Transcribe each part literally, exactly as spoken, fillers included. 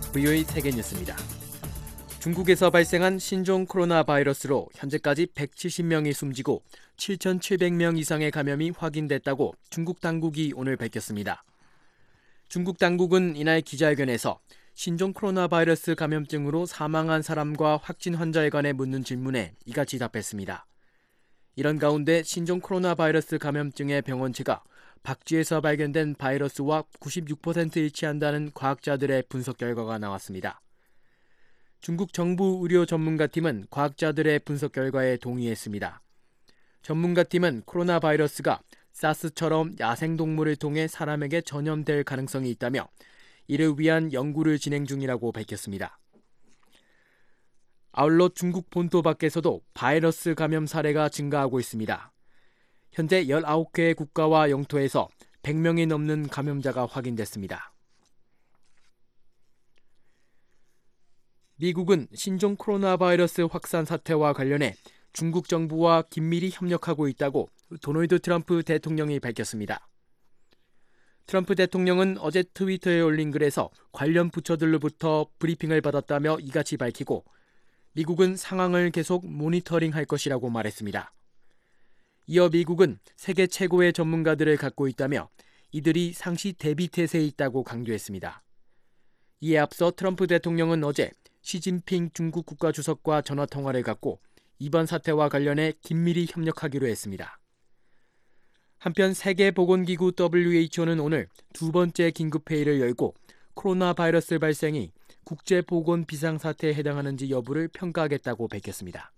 브이오에이 세계뉴스입니다. 중국에서 발생한 신종 코로나 바이러스로 현재까지 백칠십 명이 숨지고 칠천칠백 명 이상의 감염이 확인됐다고 중국 당국이 오늘 밝혔습니다. 중국 당국은 이날 기자회견에서 신종 코로나 바이러스 감염증으로 사망한 사람과 확진 환자에 관해 묻는 질문에 이같이 답했습니다. 이런 가운데 신종 코로나 바이러스 감염증의 병원체가 박쥐에서 발견된 바이러스와 구십육 퍼센트 일치한다는 과학자들의 분석 결과가 나왔습니다. 중국 정부 의료 전문가팀은 과학자들의 분석 결과에 동의했습니다. 전문가팀은 코로나 바이러스가 사스처럼 야생동물을 통해 사람에게 전염될 가능성이 있다며 이를 위한 연구를 진행 중이라고 밝혔습니다. 아울러 중국 본토 밖에서도 바이러스 감염 사례가 증가하고 있습니다. 현재 열아홉 개의 국가와 영토에서 백 명이 넘는 감염자가 확인됐습니다. 미국은 신종 코로나 바이러스 확산 사태와 관련해 중국 정부와 긴밀히 협력하고 있다고 도널드 트럼프 대통령이 밝혔습니다. 트럼프 대통령은 어제 트위터에 올린 글에서 관련 부처들로부터 브리핑을 받았다며 이같이 밝히고 미국은 상황을 계속 모니터링할 것이라고 말했습니다. 이어 미국은 세계 최고의 전문가들을 갖고 있다며 이들이 상시 대비 태세에 있다고 강조했습니다. 이에 앞서 트럼프 대통령은 어제 시진핑 중국 국가주석과 전화통화를 갖고 이번 사태와 관련해 긴밀히 협력하기로 했습니다. 한편 세계보건기구 더블유에이치오는 오늘 두 번째 긴급회의를 열고 코로나 바이러스 발생이 국제보건 비상사태에 해당하는지 여부를 평가하겠다고 밝혔습니다.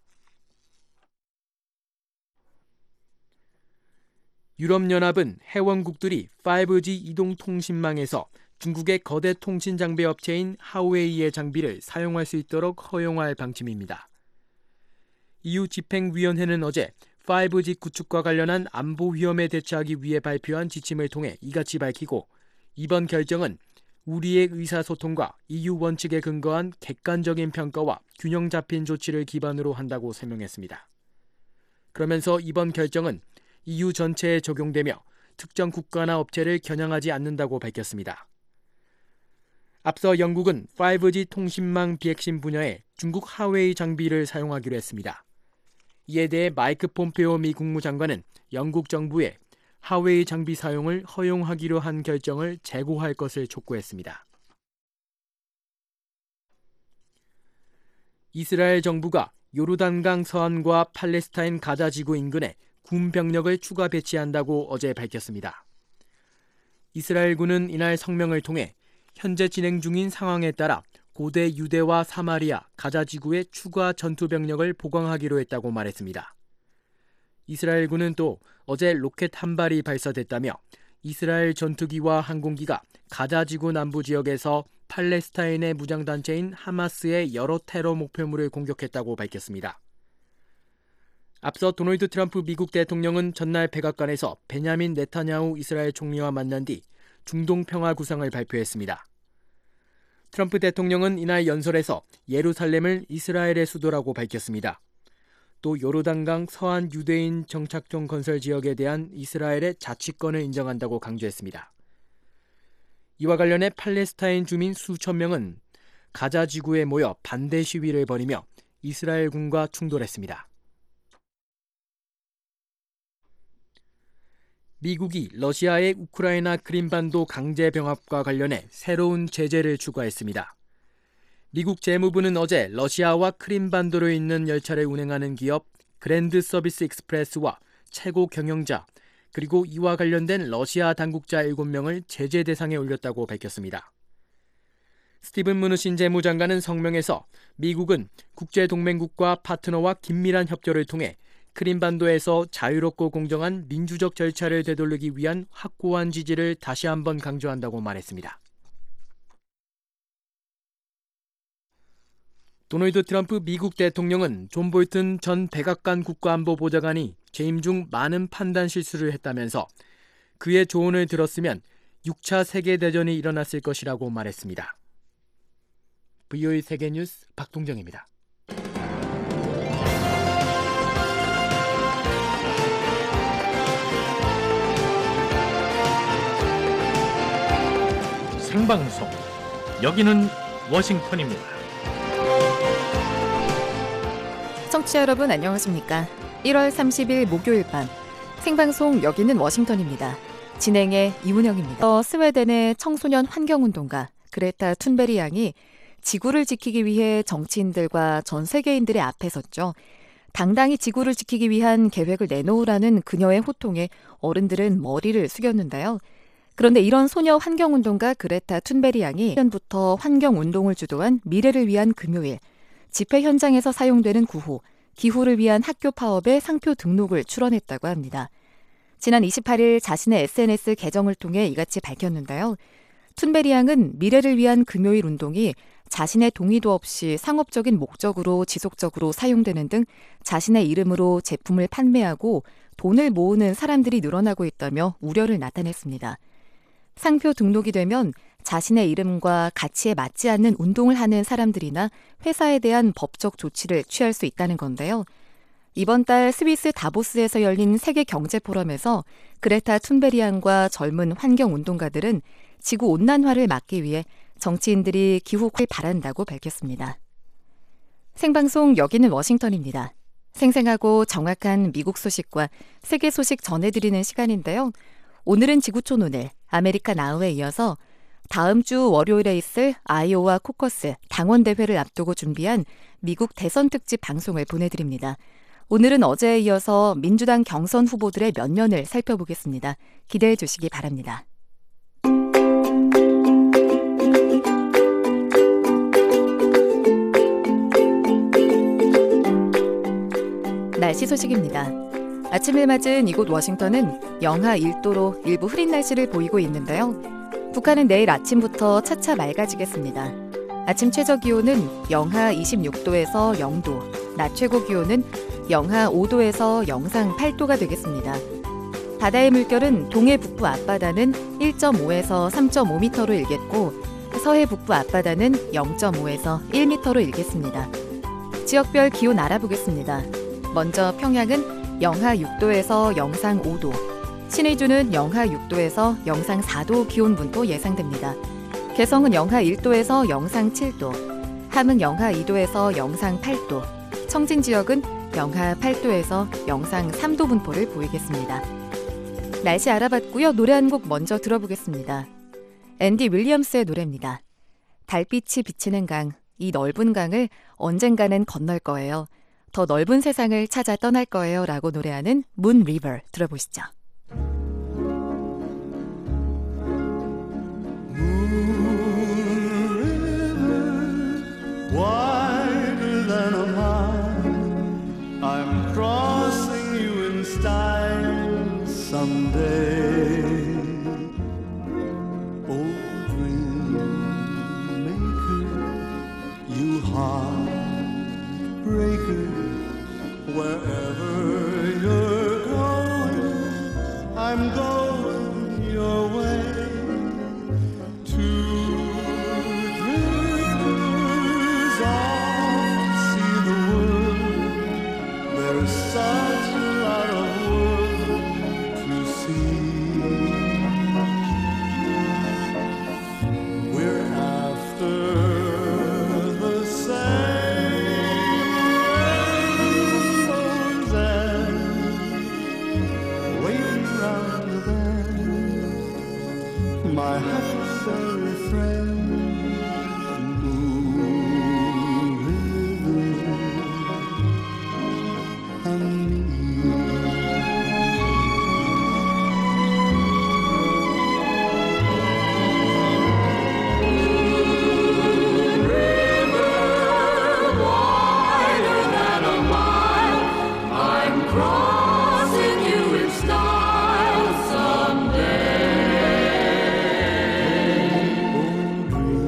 유럽연합은 회원국들이 파이브지 이동통신망에서 중국의 거대 통신 장비 업체인 하웨이의 장비를 사용할 수 있도록 허용할 방침입니다. 이유 집행위원회는 어제 파이브지 구축과 관련한 안보 위험에 대처하기 위해 발표한 지침을 통해 이같이 밝히고 이번 결정은 우리의 의사소통과 이유 원칙에 근거한 객관적인 평가와 균형 잡힌 조치를 기반으로 한다고 설명했습니다. 그러면서 이번 결정은 이유 전체에 적용되며 특정 국가나 업체를 겨냥하지 않는다고 밝혔습니다. 앞서 영국은 파이브지 통신망 비핵심 분야에 중국 하웨이 장비를 사용하기로 했습니다. 이에 대해 마이크 폼페오 미 국무장관은 영국 정부에 하웨이 장비 사용을 허용하기로 한 결정을 재고할 것을 촉구했습니다. 이스라엘 정부가 요르단강 서안과 팔레스타인 가자 지구 인근에 군 병력을 추가 배치한다고 어제 밝혔습니다. 이스라엘군은 이날 성명을 통해 현재 진행 중인 상황에 따라 고대 유대와 사마리아, 가자 지구에 추가 전투 병력을 보강하기로 했다고 말했습니다. 이스라엘군은 또 어제 로켓 한 발이 발사됐다며 이스라엘 전투기와 항공기가 가자 지구 남부 지역에서 팔레스타인의 무장단체인 하마스의 여러 테러 목표물을 공격했다고 밝혔습니다. 앞서 도널드 트럼프 미국 대통령은 전날 백악관에서 베냐민 네타냐후 이스라엘 총리와 만난 뒤 중동 평화 구상을 발표했습니다. 트럼프 대통령은 이날 연설에서 예루살렘을 이스라엘의 수도라고 밝혔습니다. 또 요르단강 서안 유대인 정착촌 건설 지역에 대한 이스라엘의 자치권을 인정한다고 강조했습니다. 이와 관련해 팔레스타인 주민 수천 명은 가자 지구에 모여 반대 시위를 벌이며 이스라엘군과 충돌했습니다. 미국이 러시아의 우크라이나 크림반도 강제 병합과 관련해 새로운 제재를 추가했습니다. 미국 재무부는 어제 러시아와 크림반도로 있는 열차를 운행하는 기업 그랜드 서비스 익스프레스와 최고 경영자 그리고 이와 관련된 러시아 당국자 일곱 명을 제재 대상에 올렸다고 밝혔습니다. 스티븐 무누신 재무장관은 성명에서 미국은 국제동맹국과 파트너와 긴밀한 협조를 통해 크림반도에서 자유롭고 공정한 민주적 절차를 되돌리기 위한 확고한 지지를 다시 한번 강조한다고 말했습니다. 도널드 트럼프 미국 대통령은 존 볼튼 전 백악관 국가안보보좌관이 재임 중 많은 판단 실수를 했다면서 그의 조언을 들었으면 육 차 세계대전이 일어났을 것이라고 말했습니다. 브이오에이 세계뉴스 박동정입니다. 생방송, 여기는 워싱턴입니다. 청취자 여러분 안녕하십니까? 일월 삼십일 목요일 밤 생방송 여기는 워싱턴입니다. 진행의 이문영입니다. 어, 스웨덴의 청소년 환경운동가 그레타 툰베리 양이 지구를 지키기 위해 정치인들과 전 세계인들의 앞에 섰죠. 당당히 지구를 지키기 위한 계획을 내놓으라는 그녀의 호통에 어른들은 머리를 숙였는데요. 그런데 이런 소녀 환경운동가 그레타 툰베리 양이 작년부터 환경운동을 주도한 미래를 위한 금요일, 집회 현장에서 사용되는 구호, 기후를 위한 학교 파업의 상표 등록을 출원했다고 합니다. 지난 이십팔일 자신의 에스엔에스 계정을 통해 이같이 밝혔는데요. 툰베리 양은 미래를 위한 금요일 운동이 자신의 동의도 없이 상업적인 목적으로 지속적으로 사용되는 등 자신의 이름으로 제품을 판매하고 돈을 모으는 사람들이 늘어나고 있다며 우려를 나타냈습니다. 상표 등록이 되면 자신의 이름과 가치에 맞지 않는 운동을 하는 사람들이나 회사에 대한 법적 조치를 취할 수 있다는 건데요. 이번 달 스위스 다보스에서 열린 세계 경제 포럼에서 그레타 툰베리 양과 젊은 환경운동가들은 지구 온난화를 막기 위해 정치인들이 기후를 바란다고 밝혔습니다. 생방송 여기는 워싱턴입니다. 생생하고 정확한 미국 소식과 세계 소식 전해드리는 시간인데요. 오늘은 지구촌 오늘 아메리카 나우에 이어서 다음 주 월요일에 있을 아이오와 코커스 당원대회를 앞두고 준비한 미국 대선 특집 방송을 보내드립니다. 오늘은 어제에 이어서 민주당 경선 후보들의 면면을 살펴보겠습니다. 기대해 주시기 바랍니다. 날씨 소식입니다. 아침을 맞은 이곳 워싱턴은 영하 일 도로 일부 흐린 날씨를 보이고 있는데요. 북한은 내일 아침부터 차차 맑아지겠습니다. 아침 최저 기온은 영하 이십육 도에서 영 도, 낮 최고 기온은 영하 오 도에서 영상 팔 도가 되겠습니다. 바다의 물결은 동해 북부 앞바다는 일 점 오에서 삼 점 오 미터로 일겠고 서해 북부 앞바다는 영 점 오에서 일 미터로 일겠습니다. 지역별 기온 알아보겠습니다. 먼저 평양은 영하 육 도에서 영상 오 도, 신의주는 영하 육 도에서 영상 사 도 기온 분포 예상됩니다. 개성은 영하 일 도에서 영상 칠 도, 함은 영하 이 도에서 영상 팔 도, 청진 지역은 영하 팔 도에서 영상 삼 도 분포를 보이겠습니다. 날씨 알아봤고요. 노래 한 곡 먼저 들어보겠습니다. 앤디 윌리엄스의 노래입니다. 달빛이 비치는 강, 이 넓은 강을 언젠가는 건널 거예요. 더 넓은 세상을 찾아 떠날 거예요 라고 노래하는 문 리버 들어보시죠. Wider than a mile, I'm crossing you in style someday. Oh, dream maker, you heartbreaker, wherever you're going, I'm going your way. My happy fairy friend, Moon River, and me. Moon River, wider than a mile, I'm crossing you in style someday.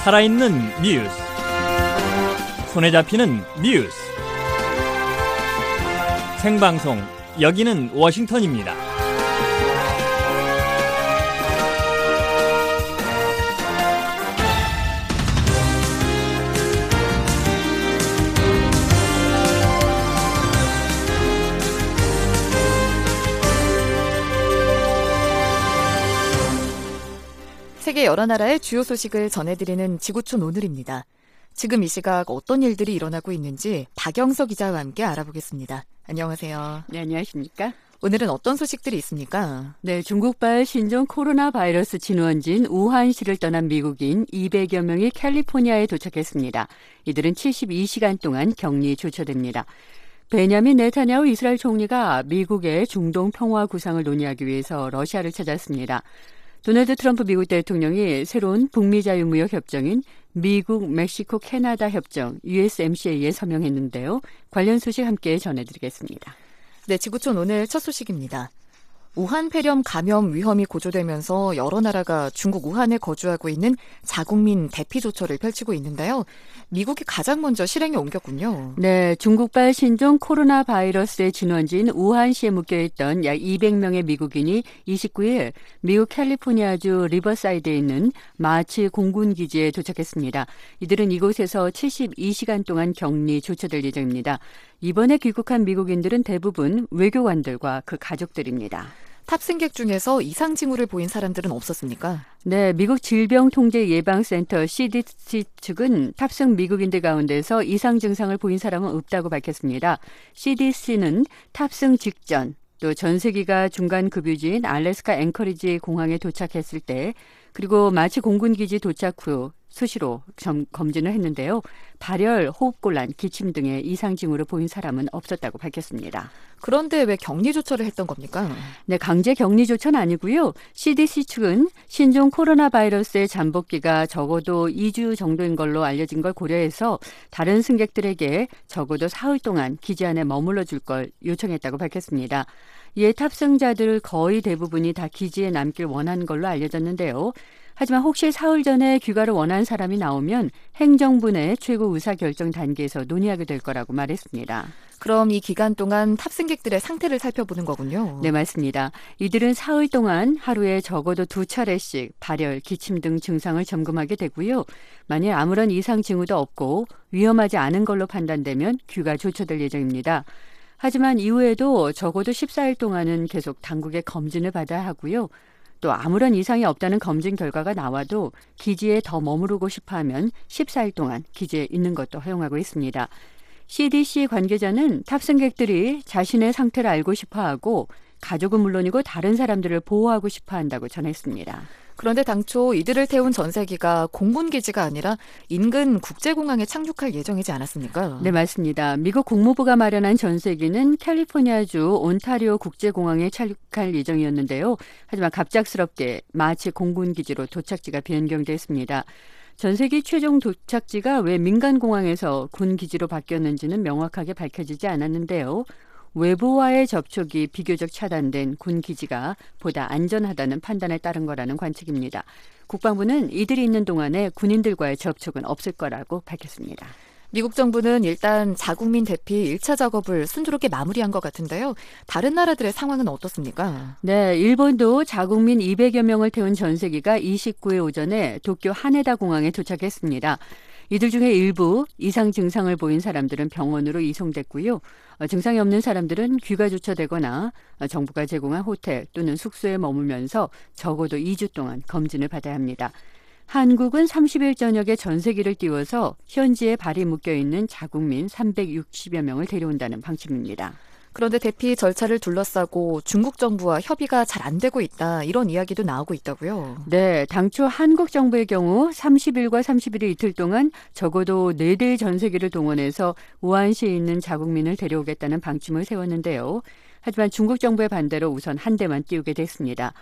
살아있는 뉴스, 손에 잡히는 뉴스, 생방송 여기는 워싱턴입니다. 세계 여러 나라의 주요 소식을 전해드리는 지구촌 오늘입니다. 지금 이 시각 어떤 일들이 일어나고 있는지 박영서 기자와 함께 알아보겠습니다. 안녕하세요. 네, 안녕하십니까? 오늘은 어떤 소식들이 있습니까? 네, 중국발 신종 코로나 바이러스 진원지인 우한시를 떠난 미국인 이백여 명이 캘리포니아에 도착했습니다. 이들은 칠십이 시간 동안 격리 조처됩니다. 베냐민 네타냐후 이스라엘 총리가 미국의 중동 평화 구상을 논의하기 위해서 러시아를 찾았습니다. 도널드 트럼프 미국 대통령이 새로운 북미 자유무역 협정인 미국, 멕시코, 캐나다 협정 유에스엠씨에이에 서명했는데요. 관련 소식 함께 전해드리겠습니다. 네, 지구촌 오늘 첫 소식입니다. 우한 폐렴 감염 위험이 고조되면서 여러 나라가 중국 우한에 거주하고 있는 자국민 대피 조처를 펼치고 있는데요. 미국이 가장 먼저 실행에 옮겼군요. 네, 중국발 신종 코로나 바이러스의 진원지인 우한시에 묶여있던 약 이백 명의 미국인이 이십구 일 미국 캘리포니아주 리버사이드에 있는 마치 공군기지에 도착했습니다. 이들은 이곳에서 칠십이 시간 동안 격리 조처될 예정입니다. 이번에 귀국한 미국인들은 대부분 외교관들과 그 가족들입니다. 탑승객 중에서 이상 징후를 보인 사람들은 없었습니까? 네, 미국 질병통제예방센터 씨디씨 측은 탑승 미국인들 가운데서 이상 증상을 보인 사람은 없다고 밝혔습니다. 씨디씨는 탑승 직전 또 전세기가 중간 급유지인 알래스카 앵커리지 공항에 도착했을 때 그리고 마치 공군기지 도착 후 수시로 점, 검진을 했는데요. 발열, 호흡곤란, 기침 등의 이상 징후를 보인 사람은 없었다고 밝혔습니다. 그런데 왜 격리 조처를 했던 겁니까? 네, 강제 격리 조처는 아니고요. 씨디씨 측은 신종 코로나 바이러스의 잠복기가 적어도 이 주 정도인 걸로 알려진 걸 고려해서 다른 승객들에게 적어도 사흘 동안 기지 안에 머물러 줄 걸 요청했다고 밝혔습니다. 이에 탑승자들 거의 대부분이 다 기지에 남길 원하는 걸로 알려졌는데요. 하지만 혹시 사흘 전에 귀가를 원한 사람이 나오면 행정부 내 최고 의사결정 단계에서 논의하게 될 거라고 말했습니다. 그럼 이 기간 동안 탑승객들의 상태를 살펴보는 거군요. 네, 맞습니다. 이들은 사흘 동안 하루에 적어도 두 차례씩 발열, 기침 등 증상을 점검하게 되고요. 만약 아무런 이상 징후도 없고 위험하지 않은 걸로 판단되면 귀가 조처될 예정입니다. 하지만 이후에도 적어도 십사 일 동안은 계속 당국의 검진을 받아야 하고요. 또 아무런 이상이 없다는 검진 결과가 나와도 기지에 더 머무르고 싶어하면 십사 일 동안 기지에 있는 것도 허용하고 있습니다. 씨디씨 관계자는 탑승객들이 자신의 상태를 알고 싶어하고 가족은 물론이고 다른 사람들을 보호하고 싶어한다고 전했습니다. 그런데 당초 이들을 태운 전세기가 공군기지가 아니라 인근 국제공항에 착륙할 예정이지 않았습니까? 네, 맞습니다. 미국 국무부가 마련한 전세기는 캘리포니아주 온타리오 국제공항에 착륙할 예정이었는데요. 하지만 갑작스럽게 마치 공군기지로 도착지가 변경됐습니다. 전세기 최종 도착지가 왜 민간공항에서 군기지로 바뀌었는지는 명확하게 밝혀지지 않았는데요. 외부와의 접촉이 비교적 차단된 군기지가 보다 안전하다는 판단에 따른 거라는 관측입니다. 국방부는 이들이 있는 동안에 군인들과의 접촉은 없을 거라고 밝혔습니다. 미국 정부는 일단 자국민 대피 일 차 작업을 순조롭게 마무리한 것 같은데요. 다른 나라들의 상황은 어떻습니까? 네, 일본도 자국민 이백여 명을 태운 전세기가 이십구 일 오전에 도쿄 하네다 공항에 도착했습니다. 이들 중에 일부 이상 증상을 보인 사람들은 병원으로 이송됐고요. 증상이 없는 사람들은 귀가 조처되거나 정부가 제공한 호텔 또는 숙소에 머물면서 적어도 이 주 동안 검진을 받아야 합니다. 한국은 삼십 일 저녁에 전세기를 띄워서 현지에 발이 묶여있는 자국민 삼백육십여 명을 데려온다는 방침입니다. 그런데 대피 절차를 둘러싸고 중국 정부와 협의가 잘 안 되고 있다, 이런 이야기도 나오고 있다고요? 네, 당초 한국 정부의 경우 삼십 일과 삼십일 일 이틀 동안 적어도 네 대의 전세기를 동원해서 우한시에 있는 자국민을 데려오겠다는 방침을 세웠는데요. 하지만 중국 정부의 반대로 우선 한 대만 띄우게 됐습니다.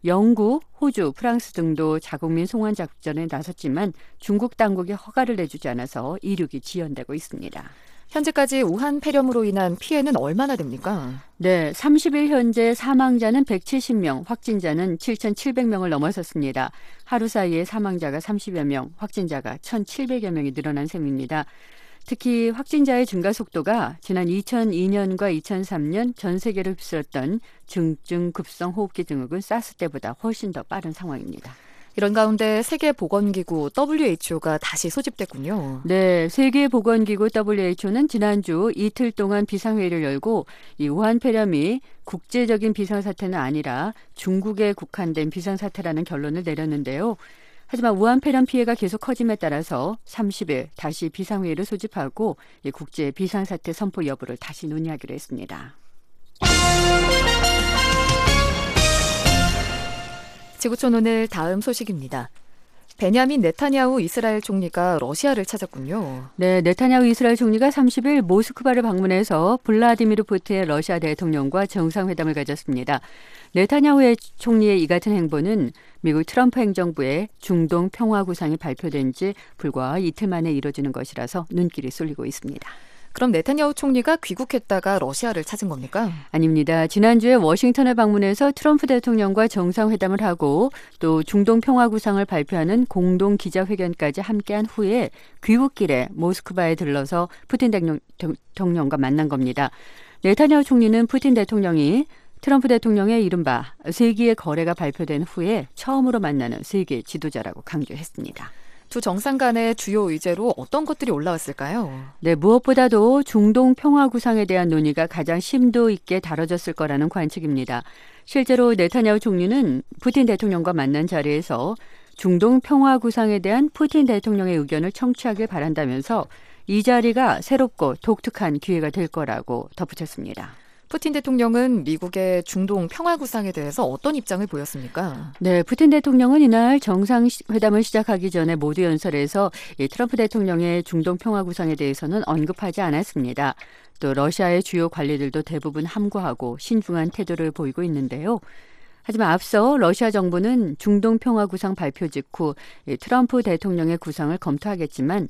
영국, 호주, 프랑스 등도 자국민 송환 작전에 나섰지만 중국 당국이 허가를 내주지 않아서 이륙이 지연되고 있습니다. 현재까지 우한 폐렴으로 인한 피해는 얼마나 됩니까? 네, 삼십 일 현재 사망자는 백칠십 명, 확진자는 칠천칠백 명을 넘어섰습니다. 하루 사이에 사망자가 삼십여 명, 확진자가 천칠백여 명이 늘어난 셈입니다. 특히 확진자의 증가 속도가 지난 이천이 년과 이천삼 년 전 세계를 휩쓸었던 중증 급성 호흡기 증후군 사스 때보다 훨씬 더 빠른 상황입니다. 이런 가운데 세계보건기구 더블유에이치오가 다시 소집됐군요. 네, 세계보건기구 더블유에이치오는 지난주 이틀 동안 비상회의를 열고 이 우한 폐렴이 국제적인 비상사태는 아니라 중국에 국한된 비상사태라는 결론을 내렸는데요. 하지만 우한 폐렴 피해가 계속 커짐에 따라서 삼십 일 다시 비상회의를 소집하고 이 국제 비상사태 선포 여부를 다시 논의하기로 했습니다. 지구촌 오늘 다음 소식입니다. 베냐민 네타냐후 이스라엘 총리가 러시아를 찾았군요. 네, 네타냐후 이스라엘 총리가 삼십 일 모스크바를 방문해서 블라디미르 푸틴 러시아 대통령과 정상회담을 가졌습니다. 네타냐후 총리의 이 같은 행보는 미국 트럼프 행정부의 중동 평화 구상이 발표된 지 불과 이틀 만에 이뤄지는 것이라서 눈길이 쏠리고 있습니다. 그럼 네타냐후 총리가 귀국했다가 러시아를 찾은 겁니까? 아닙니다. 지난주에 워싱턴을 방문해서 트럼프 대통령과 정상회담을 하고 또 중동 평화 구상을 발표하는 공동 기자회견까지 함께한 후에 귀국길에 모스크바에 들러서 푸틴 대통령과 만난 겁니다. 네타냐후 총리는 푸틴 대통령이 트럼프 대통령의 이른바 세기의 거래가 발표된 후에 처음으로 만나는 세계 지도자라고 강조했습니다. 두 정상 간의 주요 의제로 어떤 것들이 올라왔을까요? 네, 무엇보다도 중동 평화 구상에 대한 논의가 가장 심도 있게 다뤄졌을 거라는 관측입니다. 실제로 네타냐후 총리는 푸틴 대통령과 만난 자리에서 중동 평화 구상에 대한 푸틴 대통령의 의견을 청취하길 바란다면서 이 자리가 새롭고 독특한 기회가 될 거라고 덧붙였습니다. 푸틴 대통령은 미국의 중동 평화 구상에 대해서 어떤 입장을 보였습니까? 네, 푸틴 대통령은 이날 정상회담을 시작하기 전에 모두 연설에서 이 트럼프 대통령의 중동 평화 구상에 대해서는 언급하지 않았습니다. 또 러시아의 주요 관리들도 대부분 함구하고 신중한 태도를 보이고 있는데요. 하지만 앞서 러시아 정부는 중동 평화 구상 발표 직후 트럼프 대통령의 구상을 검토하겠지만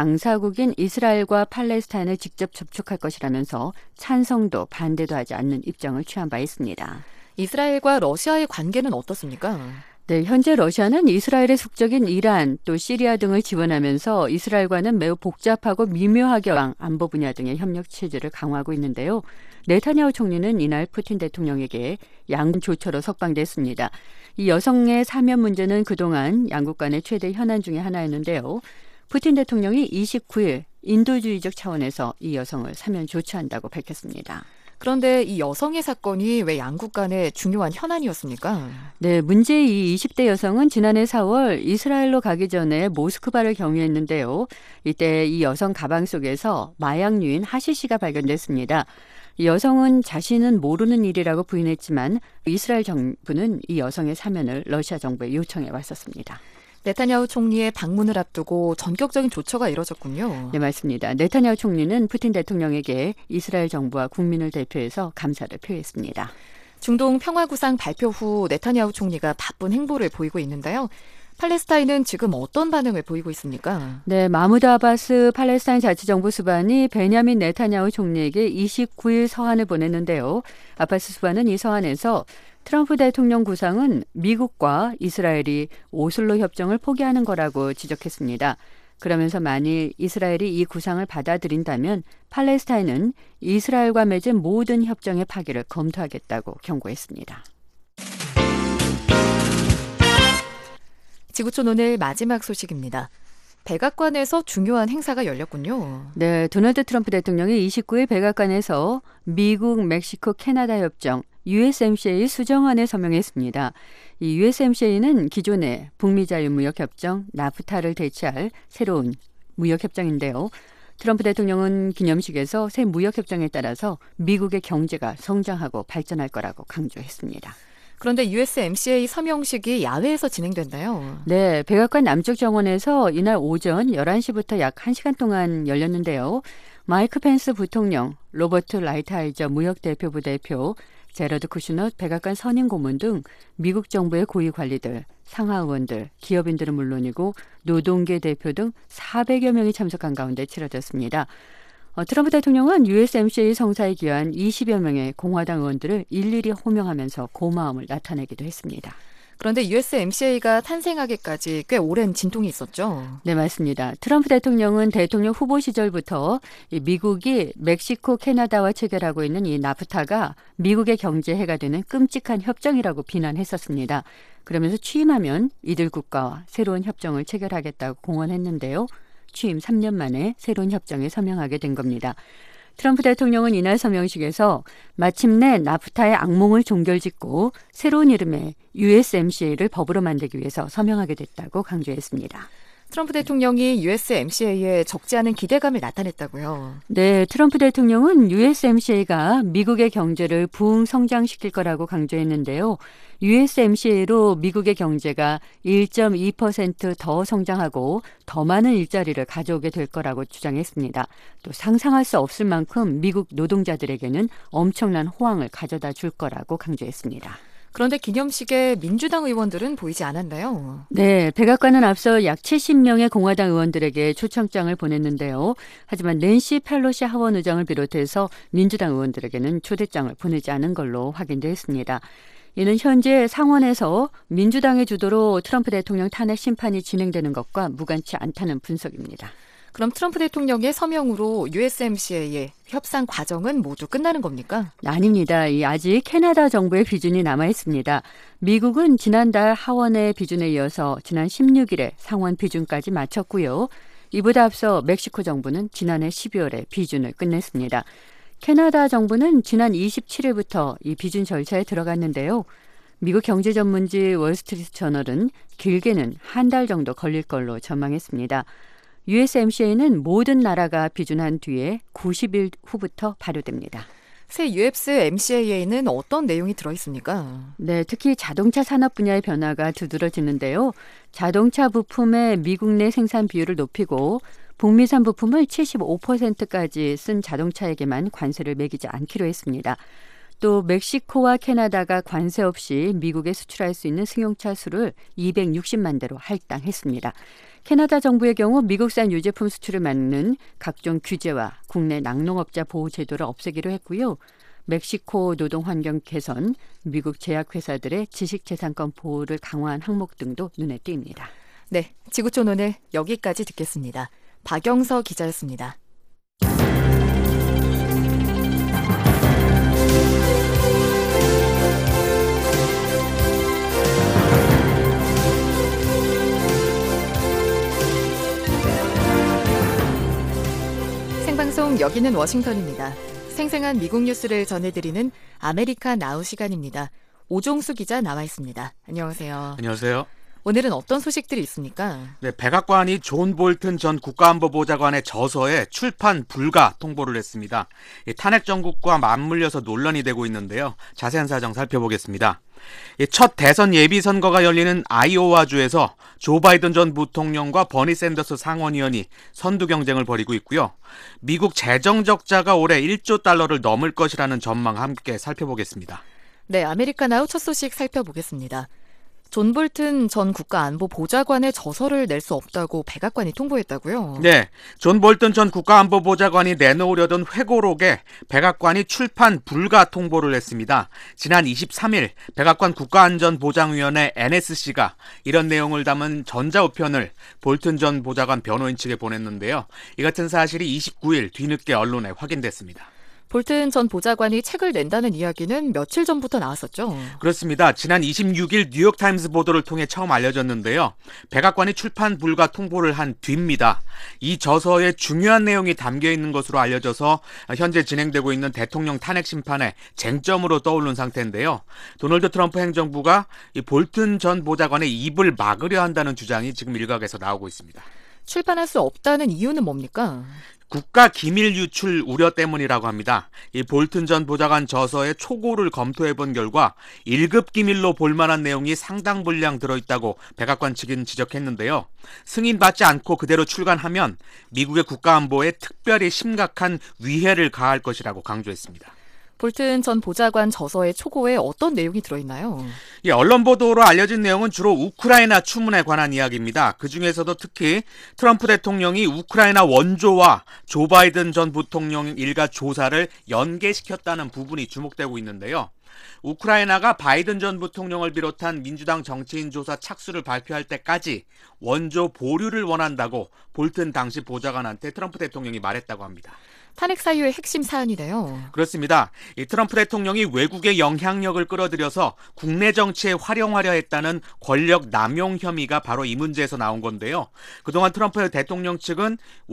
당사국인 이스라엘과 팔레스타인을 직접 접촉할 것이라면서 찬성도 반대도 하지 않는 입장을 취한 바 있습니다. 이스라엘과 러시아의 관계는 어떻습니까? 네, 현재 러시아는 이스라엘의 숙적인 이란 또 시리아 등을 지원하면서 이스라엘과는 매우 복잡하고 미묘하게 안보 분야 등의 협력 체제를 강화하고 있는데요. 네타냐후 총리는 이날 푸틴 대통령에게 양국 조처로 석방됐습니다. 이 여성의 사면 문제는 그동안 양국 간의 최대 현안 중에 하나였는데요. 푸틴 대통령이 이십구 일 인도주의적 차원에서 이 여성을 사면 조처한다고 밝혔습니다. 그런데 이 여성의 사건이 왜 양국 간의 중요한 현안이었습니까? 네, 문제의 이 이십 대 여성은 지난해 사월 이스라엘로 가기 전에 모스크바를 경유했는데요. 이때 이 여성 가방 속에서 마약류인 하시시가 발견됐습니다. 이 여성은 자신은 모르는 일이라고 부인했지만 이스라엘 정부는 이 여성의 사면을 러시아 정부에 요청해 왔었습니다. 네타냐후 총리의 방문을 앞두고 전격적인 조처가 이뤄졌군요. 네, 맞습니다. 네타냐후 총리는 푸틴 대통령에게 이스라엘 정부와 국민을 대표해서 감사를 표했습니다. 중동 평화구상 발표 후 네타냐후 총리가 바쁜 행보를 보이고 있는데요. 팔레스타인은 지금 어떤 반응을 보이고 있습니까? 네, 마무드 아바스 팔레스타인 자치정부 수반이 베냐민 네타냐후 총리에게 이십구 일 서한을 보냈는데요. 아바스 수반은 이 서한에서 트럼프 대통령 구상은 미국과 이스라엘이 오슬로 협정을 포기하는 거라고 지적했습니다. 그러면서 만일 이스라엘이 이 구상을 받아들인다면 팔레스타인은 이스라엘과 맺은 모든 협정의 파기를 검토하겠다고 경고했습니다. 지구촌 오늘 마지막 소식입니다. 백악관에서 중요한 행사가 열렸군요. 네, 도널드 트럼프 대통령이 이십구 일 백악관에서 미국, 멕시코, 캐나다 협정 유에스엠씨에이 수정안에 서명했습니다. 이 유에스엠씨에이는 기존의 북미 자유무역협정 나프타를 대체할 새로운 무역협정인데요. 트럼프 대통령은 기념식에서 새 무역협정에 따라서 미국의 경제가 성장하고 발전할 거라고 강조했습니다. 그런데 유에스엠씨에이 서명식이 야외에서 진행된다요. 네, 백악관 남쪽 정원에서 이날 오전 열한 시부터 약 한 시간 동안 열렸는데요. 마이크 펜스 부통령, 로버트 라이트하이저 무역대표부 대표, 제러드 쿠슈너 백악관 선임 고문 등 미국 정부의 고위 관리들, 상하 의원들, 기업인들은 물론이고 노동계 대표 등 사백여 명이 참석한 가운데 치러졌습니다. 어, 트럼프 대통령은 유에스엠씨에이 성사에 기여한 이십여 명의 공화당 의원들을 일일이 호명하면서 고마움을 나타내기도 했습니다. 그런데 유에스엠씨에이가 탄생하기까지 꽤 오랜 진통이 있었죠. 네, 맞습니다. 트럼프 대통령은 대통령 후보 시절부터 이 미국이 멕시코, 캐나다와 체결하고 있는 이 나프타가 미국의 경제 해가 되는 끔찍한 협정이라고 비난했었습니다. 그러면서 취임하면 이들 국가와 새로운 협정을 체결하겠다고 공언했는데요. 취임 삼 년 만에 새로운 협정에 서명하게 된 겁니다. 트럼프 대통령은 이날 서명식에서 마침내 나프타의 악몽을 종결짓고 새로운 이름의 유에스엠씨에이를 법으로 만들기 위해서 서명하게 됐다고 강조했습니다. 트럼프 대통령이 유에스엠씨에이에 적지 않은 기대감을 나타냈다고요. 네, 트럼프 대통령은 유에스엠씨에이가 미국의 경제를 부흥 성장시킬 거라고 강조했는데요. 유에스엠씨에이로 미국의 경제가 일 점 이 퍼센트 더 성장하고 더 많은 일자리를 가져오게 될 거라고 주장했습니다. 또 상상할 수 없을 만큼 미국 노동자들에게는 엄청난 호황을 가져다 줄 거라고 강조했습니다. 그런데 기념식에 민주당 의원들은 보이지 않았나요? 네, 백악관은 앞서 약 칠십 명의 공화당 의원들에게 초청장을 보냈는데요. 하지만 낸시 펠로시 하원 의장을 비롯해서 민주당 의원들에게는 초대장을 보내지 않은 걸로 확인됐습니다. 이는 현재 상원에서 민주당의 주도로 트럼프 대통령 탄핵 심판이 진행되는 것과 무관치 않다는 분석입니다. 그럼 트럼프 대통령의 서명으로 유에스엠씨에이의 협상 과정은 모두 끝나는 겁니까? 아닙니다. 이 아직 캐나다 정부의 비준이 남아 있습니다. 미국은 지난달 하원의 비준에 이어서 지난 십육 일에 상원 비준까지 마쳤고요. 이보다 앞서 멕시코 정부는 지난해 십이월에 비준을 끝냈습니다. 캐나다 정부는 지난 이십칠 일부터 이 비준 절차에 들어갔는데요. 미국 경제 전문지 월스트리트 저널은 길게는 한 달 정도 걸릴 걸로 전망했습니다. 유에스엠씨에이는 모든 나라가 비준한 뒤에 구십 일 후부터 발효됩니다. 새 유에스엠씨에이에는 어떤 내용이 들어있습니까? 네, 특히 자동차 산업 분야의 변화가 두드러지는데요. 자동차 부품의 미국 내 생산 비율을 높이고 북미산 부품을 칠십오 퍼센트까지 쓴 자동차에게만 관세를 매기지 않기로 했습니다. 또 멕시코와 캐나다가 관세 없이 미국에 수출할 수 있는 승용차 수를 이백육십만 대로 할당했습니다. 캐나다 정부의 경우 미국산 유제품 수출을 막는 각종 규제와 국내 낙농업자 보호 제도를 없애기로 했고요. 멕시코 노동 환경 개선, 미국 제약회사들의 지식재산권 보호를 강화한 항목 등도 눈에 띕니다. 네, 지구촌 오늘 여기까지 듣겠습니다. 박영서 기자였습니다. 생방송 여기는 워싱턴입니다. 생생한 미국 뉴스를 전해드리는 아메리카 나우 시간입니다. 오종수 기자 나와 있습니다. 안녕하세요. 안녕하세요. 오늘은 어떤 소식들이 있습니까? 네, 백악관이 존 볼튼 전 국가안보보좌관의 저서에 출판 불가 통보를 했습니다. 탄핵 정국과 맞물려서 논란이 되고 있는데요. 자세한 사정 살펴보겠습니다. 첫 대선 예비선거가 열리는 아이오와주에서 조 바이든 전 부통령과 버니 샌더스 상원의원이 선두 경쟁을 벌이고 있고요. 미국 재정 적자가 올해 일조 달러를 넘을 것이라는 전망 함께 살펴보겠습니다. 네, 아메리카 나우 첫 소식 살펴보겠습니다. 존 볼튼 전 국가안보보좌관의 저서를 낼 수 없다고 백악관이 통보했다고요? 네, 존 볼튼 전 국가안보보좌관이 내놓으려던 회고록에 백악관이 출판 불가 통보를 했습니다. 지난 이십삼 일 백악관 국가안전보장위원회 엔에스씨가 이런 내용을 담은 전자우편을 볼튼 전 보좌관 변호인 측에 보냈는데요. 이 같은 사실이 이십구 일 뒤늦게 언론에 확인됐습니다. 볼튼 전 보좌관이 책을 낸다는 이야기는 며칠 전부터 나왔었죠. 그렇습니다. 지난 이십육 일 뉴욕타임스 보도를 통해 처음 알려졌는데요. 백악관이 출판 불가 통보를 한 뒤입니다. 이 저서에 중요한 내용이 담겨 있는 것으로 알려져서 현재 진행되고 있는 대통령 탄핵 심판의 쟁점으로 떠오른 상태인데요. 도널드 트럼프 행정부가 이 볼튼 전 보좌관의 입을 막으려 한다는 주장이 지금 일각에서 나오고 있습니다. 출판할 수 없다는 이유는 뭡니까? 국가 기밀 유출 우려 때문이라고 합니다. 이 볼튼 전 보좌관 저서의 초고를 검토해본 결과 일 급 기밀로 볼만한 내용이 상당 분량 들어있다고 백악관 측은 지적했는데요. 승인받지 않고 그대로 출간하면 미국의 국가안보에 특별히 심각한 위해를 가할 것이라고 강조했습니다. 볼튼 전 보좌관 저서의 초고에 어떤 내용이 들어있나요? 예, 언론 보도로 알려진 내용은 주로 우크라이나 추문에 관한 이야기입니다. 그중에서도 특히 트럼프 대통령이 우크라이나 원조와 조 바이든 전 부통령 일가 조사를 연계시켰다는 부분이 주목되고 있는데요. 우크라이나가 바이든 전 부통령을 비롯한 민주당 정치인 조사 착수를 발표할 때까지 원조 보류를 원한다고 볼튼 당시 보좌관한테 트럼프 대통령이 말했다고 합니다. 탄핵 사유의 핵심 사안이네요. 그렇습니다. 이 트럼프 대통령이 외국의 영향력을 끌어들여서 국내 정치에 활용하려 했다는 권력 남용 혐의가 바로 이 문제에서 나온 건데요. 그동안 트럼프 대통령 측은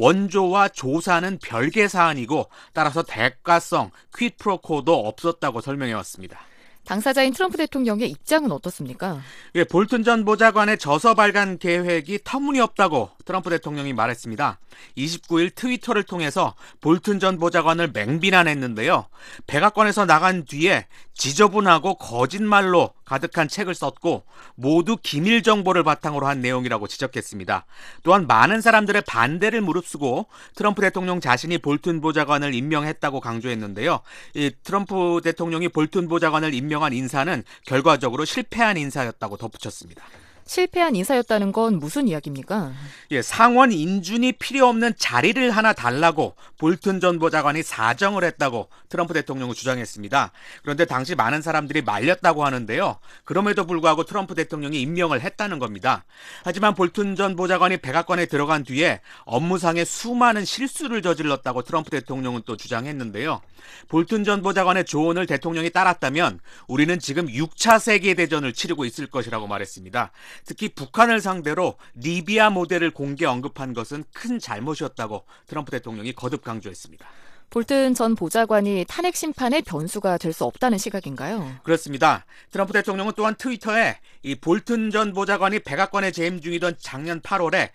원조와 조사는 별개 사안이고 따라서 대가성, 퀴프로코도 없었다고 설명해왔습니다. 당사자인 트럼프 대통령의 입장은 어떻습니까? 예, 볼튼 전 보좌관의 저서 발간 계획이 터무니없다고 트럼프 대통령이 말했습니다. 이십구 일 트위터를 통해서 볼튼 전 보좌관을 맹비난했는데요. 백악관에서 나간 뒤에 지저분하고 거짓말로 가득한 책을 썼고 모두 기밀 정보를 바탕으로 한 내용이라고 지적했습니다. 또한 많은 사람들의 반대를 무릅쓰고 트럼프 대통령 자신이 볼튼 보좌관을 임명했다고 강조했는데요. 이 트럼프 대통령이 볼튼 보좌관을 임명한 인사는 결과적으로 실패한 인사였다고 덧붙였습니다. 실패한 인사였다는 건 무슨 이야기입니까? 예, 상원 인준이 필요 없는 자리를 하나 달라고 볼튼 전 보좌관이 사정을 했다고 트럼프 대통령은 주장했습니다. 그런데 당시 많은 사람들이 말렸다고 하는데요. 그럼에도 불구하고 트럼프 대통령이 임명을 했다는 겁니다. 하지만 볼튼 전 보좌관이 백악관에 들어간 뒤에 업무상의 수많은 실수를 저질렀다고 트럼프 대통령은 또 주장했는데요. 볼튼 전 보좌관의 조언을 대통령이 따랐다면 우리는 지금 육 차 세계대전을 치르고 있을 것이라고 말했습니다. 특히 북한을 상대로 리비아 모델을 공개 언급한 것은 큰 잘못이었다고 트럼프 대통령이 거듭 강조했습니다. 볼튼 전 보좌관이 탄핵 심판의 변수가 될 수 없다는 시각인가요? 그렇습니다. 트럼프 대통령은 또한 트위터에 이 볼튼 전 보좌관이 백악관에 재임 중이던 작년 팔월에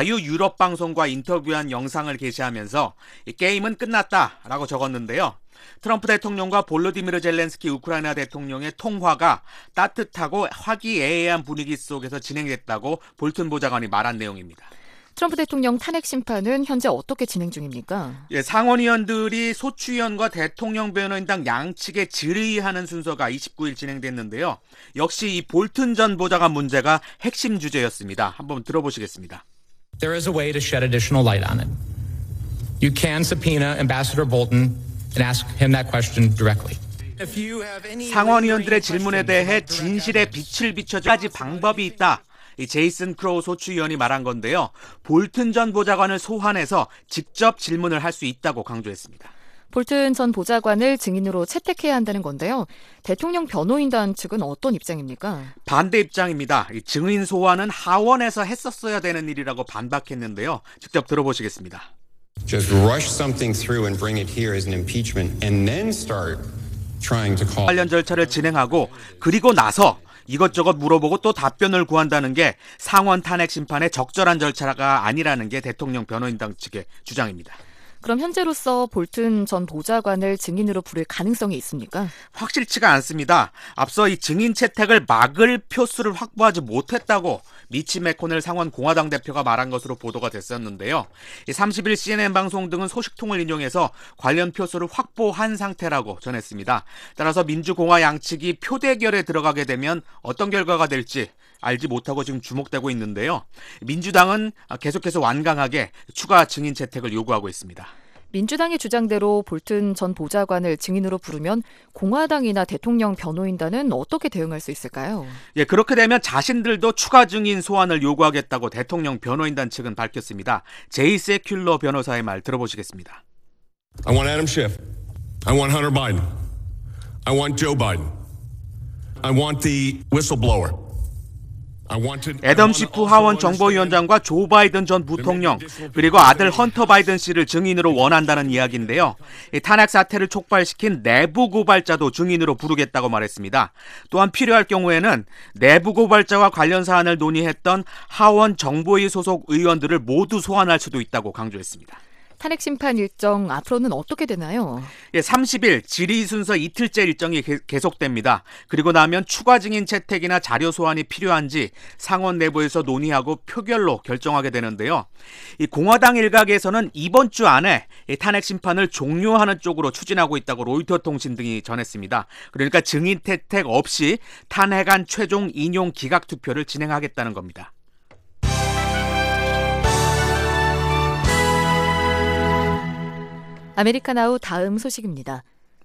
자유유럽방송과 인터뷰한 영상을 게시하면서 이 게임은 끝났다라고 적었는데요. 트럼프 대통령과 볼로디미르 젤렌스키 우크라이나 대통령의 통화가 따뜻하고 화기애애한 분위기 속에서 진행됐다고 볼튼 보좌관이 말한 내용입니다. 트럼프 대통령 탄핵 심판은 현재 어떻게 진행 중입니까? 예, 상원의원들이 소추위원과 대통령 변호인당 양측에 질의하는 순서가 이십구 일 진행됐는데요. 역시 이 볼튼 전 보좌관 문제가 핵심 주제였습니다. 한번 들어보시겠습니다. There is a way to shed additional light on it. You can subpoena Ambassador Bolton and ask him that question directly. 상원의원들의 질문에 대해 진실의 빛을 비춰주기까지 방법이 있다. 이 제이슨 크로우 소추위원이 말한 건데요. 볼튼 전 보좌관을 소환해서 직접 질문을 할 수 있다고 강조했습니다. 볼튼 전 보좌관을 증인으로 채택해야 한다는 건데요. 대통령 변호인단 측은 어떤 입장입니까? 반대 입장입니다. 이 증인 소환은 하원에서 했었어야 되는 일이라고 반박했는데요. 직접 들어보시겠습니다. Just rush something through and bring it here as an impeachment and then start trying to call. 관련 절차를 진행하고 그리고 나서 이것저것 물어보고 또 답변을 구한다는 게 상원 탄핵 심판의 적절한 절차가 아니라는 게 대통령 변호인당 측의 주장입니다. 그럼 현재로서 볼튼 전 보좌관을 증인으로 부를 가능성이 있습니까? 확실치가 않습니다. 앞서 이 증인 채택을 막을 표수를 확보하지 못했다고 미치 매코넬 상원 공화당 대표가 말한 것으로 보도가 됐었는데요. 삼십 일 씨엔엔 방송 등은 소식통을 인용해서 관련 표수를 확보한 상태라고 전했습니다. 따라서 민주공화 양측이 표대결에 들어가게 되면 어떤 결과가 될지 알지 못하고 지금 주목되고 있는데요. 민주당은 계속해서 완강하게 추가 증인 채택을 요구하고 있습니다. 민주당의 주장대로 볼튼 전 보좌관을 증인으로 부르면 공화당이나 대통령 변호인단은 어떻게 대응할 수 있을까요? 예, 그렇게 되면 자신들도 추가 증인 소환을 요구하겠다고 대통령 변호인단 측은 밝혔습니다. 제이스 큐러 변호사의 말 들어보시겠습니다. I want Adam Schiff. I want Hunter Biden. I want Joe Biden. I want the whistleblower. 애덤 시프 하원 정보위원장과 조 바이든 전 부통령 그리고 아들 헌터 바이든 씨를 증인으로 원한다는 이야기인데요. 탄핵 사태를 촉발시킨 내부 고발자도 증인으로 부르겠다고 말했습니다. 또한 필요할 경우에는 내부 고발자와 관련 사안을 논의했던 하원 정보위 소속 의원들을 모두 소환할 수도 있다고 강조했습니다. 탄핵 심판 일정 앞으로는 어떻게 되나요? 예, 삼십 일 질의 순서 이틀째 일정이 게, 계속됩니다. 그리고 나면 추가 증인 채택이나 자료 소환이 필요한지 상원 내부에서 논의하고 표결로 결정하게 되는데요. 이 공화당 일각에서는 이번 주 안에 이 탄핵 심판을 종료하는 쪽으로 추진하고 있다고 로이터 통신 등이 전했습니다. 그러니까 증인 채택 없이 탄핵안 최종 인용 기각 투표를 진행하겠다는 겁니다. 아메리카나우 다음 소식입니다.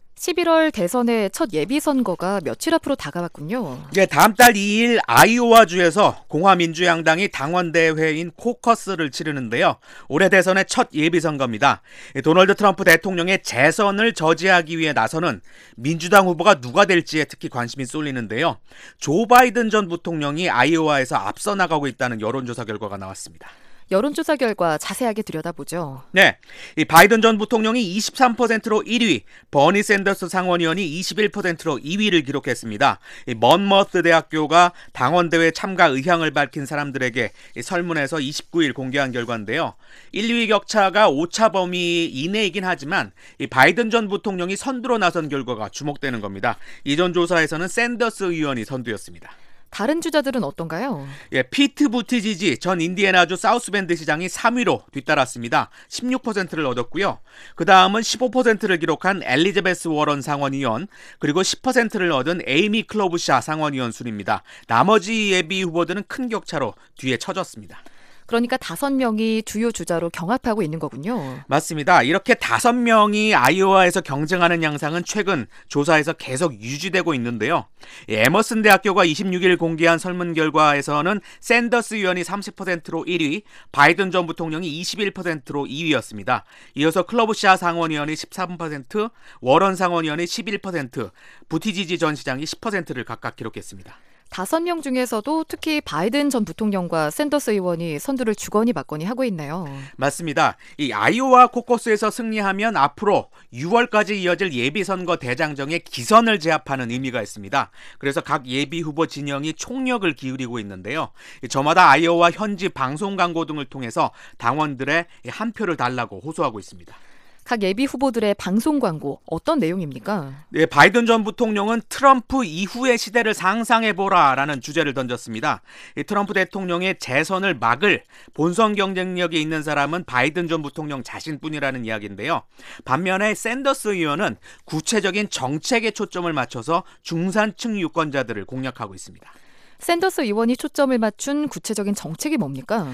십일월 대선의 첫 예비선거가 며칠 앞으로 다가왔군요. 네, 다음 달 이 일 아이오와주에서 공화민주양당이 당원대회인 코커스를 치르는데요. 올해 대선의 첫 예비선거입니다. 도널드 트럼프 대통령의 재선을 저지하기 위해 나서는 민주당 후보가 누가 될지에 특히 관심이 쏠리는데요. 조 바이든 전 부통령이 아이오와에서 앞서 나가고 있다는 여론조사 결과가 나왔습니다. 여론조사 결과 자세하게 들여다보죠. 네, 이 바이든 전 부통령이 이십삼 퍼센트로 일 위, 버니 샌더스 상원의원이 이십일 퍼센트로 이 위를 기록했습니다. 이 먼머스 대학교가 당원대회 참가 의향을 밝힌 사람들에게 이 설문에서 이십구 일 공개한 결과인데요. 일, 이 위 격차가 오차 범위 이내이긴 하지만 이 바이든 전 부통령이 선두로 나선 결과가 주목되는 겁니다. 이전 조사에서는 샌더스 의원이 선두였습니다. 다른 주자들은 어떤가요? 예, 피트 부티지지 전 인디애나주 사우스밴드 시장이 삼 위로 뒤따랐습니다. 십육 퍼센트를 얻었고요. 그 다음은 십오 퍼센트를 기록한 엘리자베스 워런 상원의원, 그리고 십 퍼센트를 얻은 에이미 클로부샤 상원의원 순입니다. 나머지 예비 후보들은 큰 격차로 뒤에 처졌습니다. 그러니까 다섯 명이 주요 주자로 경합하고 있는 거군요. 맞습니다. 이렇게 다섯 명이 아이오와에서 경쟁하는 양상은 최근 조사에서 계속 유지되고 있는데요. 에머슨 대학교가 이십육 일 공개한 설문 결과에서는 샌더스 의원이 삼십 퍼센트로 일 위, 바이든 전 부통령이 이십일 퍼센트로 이 위였습니다. 이어서 클로부샤 상원의원이 십삼 퍼센트, 워런 상원의원이 십일 퍼센트, 부티지지 전 시장이 십 퍼센트를 각각 기록했습니다. 다섯 명 중에서도 특히 바이든 전 부통령과 샌더스 의원이 선두를 주거니 받거니 하고 있네요. 맞습니다. 이 아이오와 코커스에서 승리하면 앞으로 유월까지 이어질 예비선거 대장정에 기선을 제압하는 의미가 있습니다. 그래서 각 예비 후보 진영이 총력을 기울이고 있는데요. 저마다 아이오와 현지 방송 광고 등을 통해서 당원들의 한 표를 달라고 호소하고 있습니다. 각 예비 후보들의 방송 광고 어떤 내용입니까? 네, 바이든 전 부통령은 트럼프 이후의 시대를 상상해보라라는 주제를 던졌습니다. 이 트럼프 대통령의 재선을 막을 본선 경쟁력이 있는 사람은 바이든 전 부통령 자신뿐이라는 이야기인데요. 반면에 샌더스 의원은 구체적인 정책에 초점을 맞춰서 중산층 유권자들을 공략하고 있습니다. 샌더스 의원이 초점을 맞춘 구체적인 정책이 뭡니까?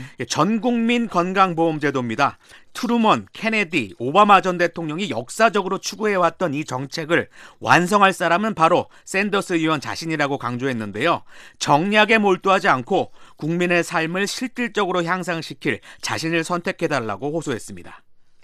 전국민 건강보험제도입니다. 트루먼, 케네디, 오바마 전 대통령이 역사적으로 추구해왔던 이 정책을 완성할 사람은 바로 샌더스 의원 자신이라고 강조했는데요. 정략에 몰두하지 않고 국민의 삶을 실질적으로 향상시킬 자신을 선택해달라고 호소했습니다.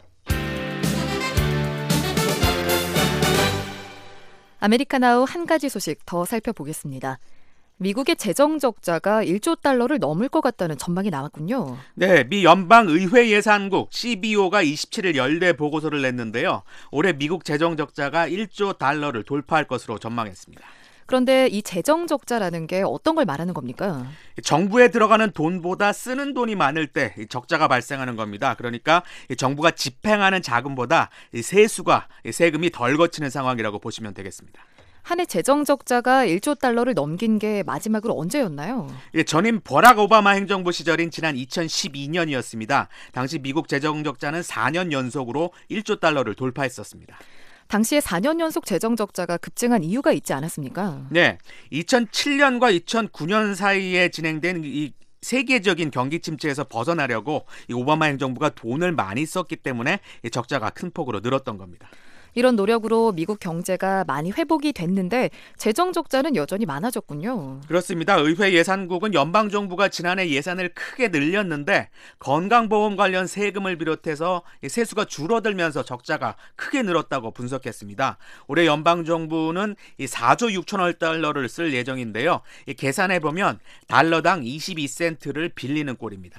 아메리카나우 한 가지 소식 더 살펴보겠습니다. 미국의 재정 적자가 일조 달러를 넘을 것 같다는 전망이 나왔군요. 네, 미 연방의회 예산국 씨비오가 이십칠 일 연례 보고서를 냈는데요. 올해 미국 재정 적자가 일조 달러를 돌파할 것으로 전망했습니다. 그런데 이 재정 적자라는 게 어떤 걸 말하는 겁니까? 정부에 들어가는 돈보다 쓰는 돈이 많을 때 적자가 발생하는 겁니다. 그러니까 정부가 집행하는 자금보다 세수가 세금이 덜 거치는 상황이라고 보시면 되겠습니다. 한 해 재정 적자가 일조 달러를 넘긴 게 마지막으로 언제였나요? 예, 전임 버락 오바마 행정부 시절인 지난 이천십이 년이었습니다. 당시 미국 재정 적자는 사 년 연속으로 일조 달러를 돌파했었습니다. 당시에 사 년 연속 재정 적자가 급증한 이유가 있지 않았습니까? 네, 이천칠 년과 이천구 년 사이에 진행된 이 세계적인 경기 침체에서 벗어나려고 이 오바마 행정부가 돈을 많이 썼기 때문에 이 적자가 큰 폭으로 늘었던 겁니다. 이런 노력으로 미국 경제가 많이 회복이 됐는데 재정 적자는 여전히 많아졌군요. 그렇습니다. 의회 예산국은 연방정부가 지난해 예산을 크게 늘렸는데 건강보험 관련 세금을 비롯해서 세수가 줄어들면서 적자가 크게 늘었다고 분석했습니다. 올해 연방정부는 사조 육천억 달러를 쓸 예정인데요. 계산해보면 달러당 이십이 센트를 빌리는 꼴입니다.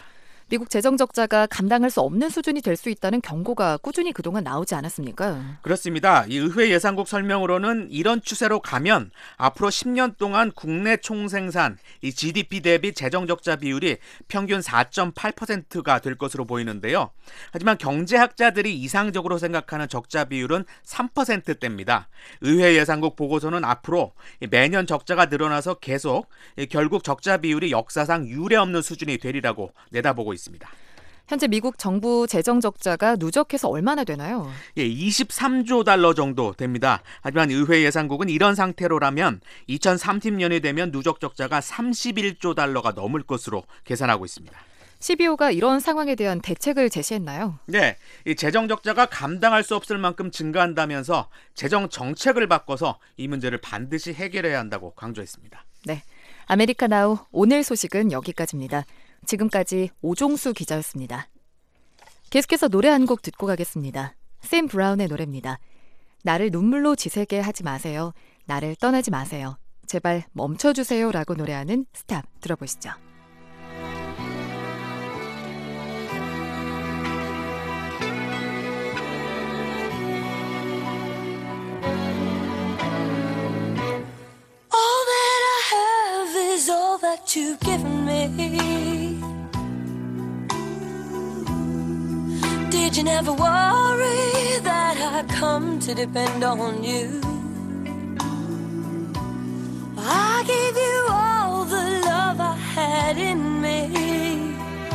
미국 재정 적자가 감당할 수 없는 수준이 될 수 있다는 경고가 꾸준히 그동안 나오지 않았습니까? 그렇습니다. 이 의회 예산국 설명으로는 이런 추세로 가면 앞으로 십 년 동안 국내 총생산, 이 지디피 대비 재정 적자 비율이 평균 사 점 팔 퍼센트가 될 것으로 보이는데요. 하지만 경제학자들이 이상적으로 생각하는 적자 비율은 삼 퍼센트대입니다. 의회 예산국 보고서는 앞으로 매년 적자가 늘어나서 계속 결국 적자 비율이 역사상 유례없는 수준이 되리라고 내다보고 있습니다. 현재 미국 정부 재정 적자가 누적해서 얼마나 되나요? 예, 이십삼조 달러 정도 됩니다. 하지만 의회 예산국은 이런 상태로라면 이천삼십 년이 되면 누적 적자가 삼십일조 달러가 넘을 것으로 계산하고 있습니다. 씨비오가 이런 상황에 대한 대책을 제시했나요? 네, 이 재정 적자가 감당할 수 없을 만큼 증가한다면서 재정 정책을 바꿔서 이 문제를 반드시 해결해야 한다고 강조했습니다. 네, 아메리카 나우 오늘 소식은 여기까지입니다. 지금까지 오종수 기자였습니다. 계속해서 노래 한 곡 듣고 가겠습니다. 샘 브라운의 노래입니다. 나를 눈물로 지새게 하지 마세요. 나를 떠나지 마세요. 제발 멈춰주세요 라고 노래하는 스탑 들어보시죠. All that I have is all that you've given me. Did you never worry that I come to depend on you? I gave you all the love I had in me.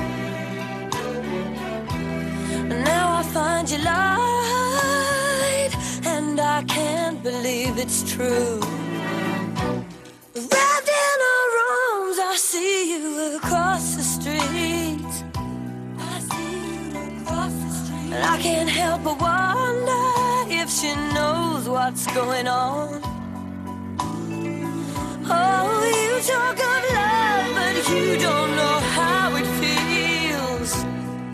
Now I find you lied, and I can't believe it's true. Wrapped in our arms, I see you across the street. I see you across the street. And I can't help but wonder if she knows what's going on. Oh, you talk of love, but you don't know how it feels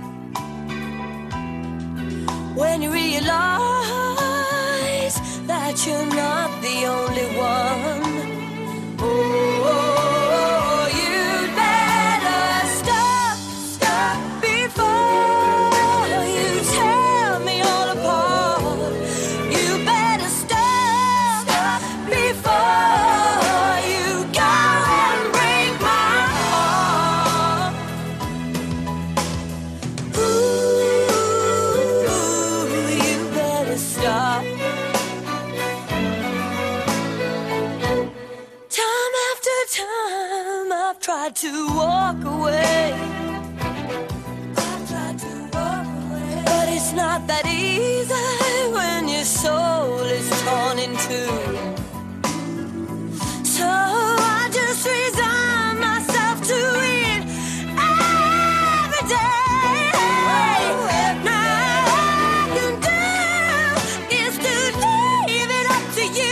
when you realize that you're not the only one. Oh, you'd better stop, stop before you tear me all apart. You better stop, stop before you go and break my heart. Ooh, you better stop. Time I've tried to walk away. I've tried to walk away. But it's not that easy when your soul is torn in two. So I just resign myself to it every day. Now all I can do is to leave it up to you.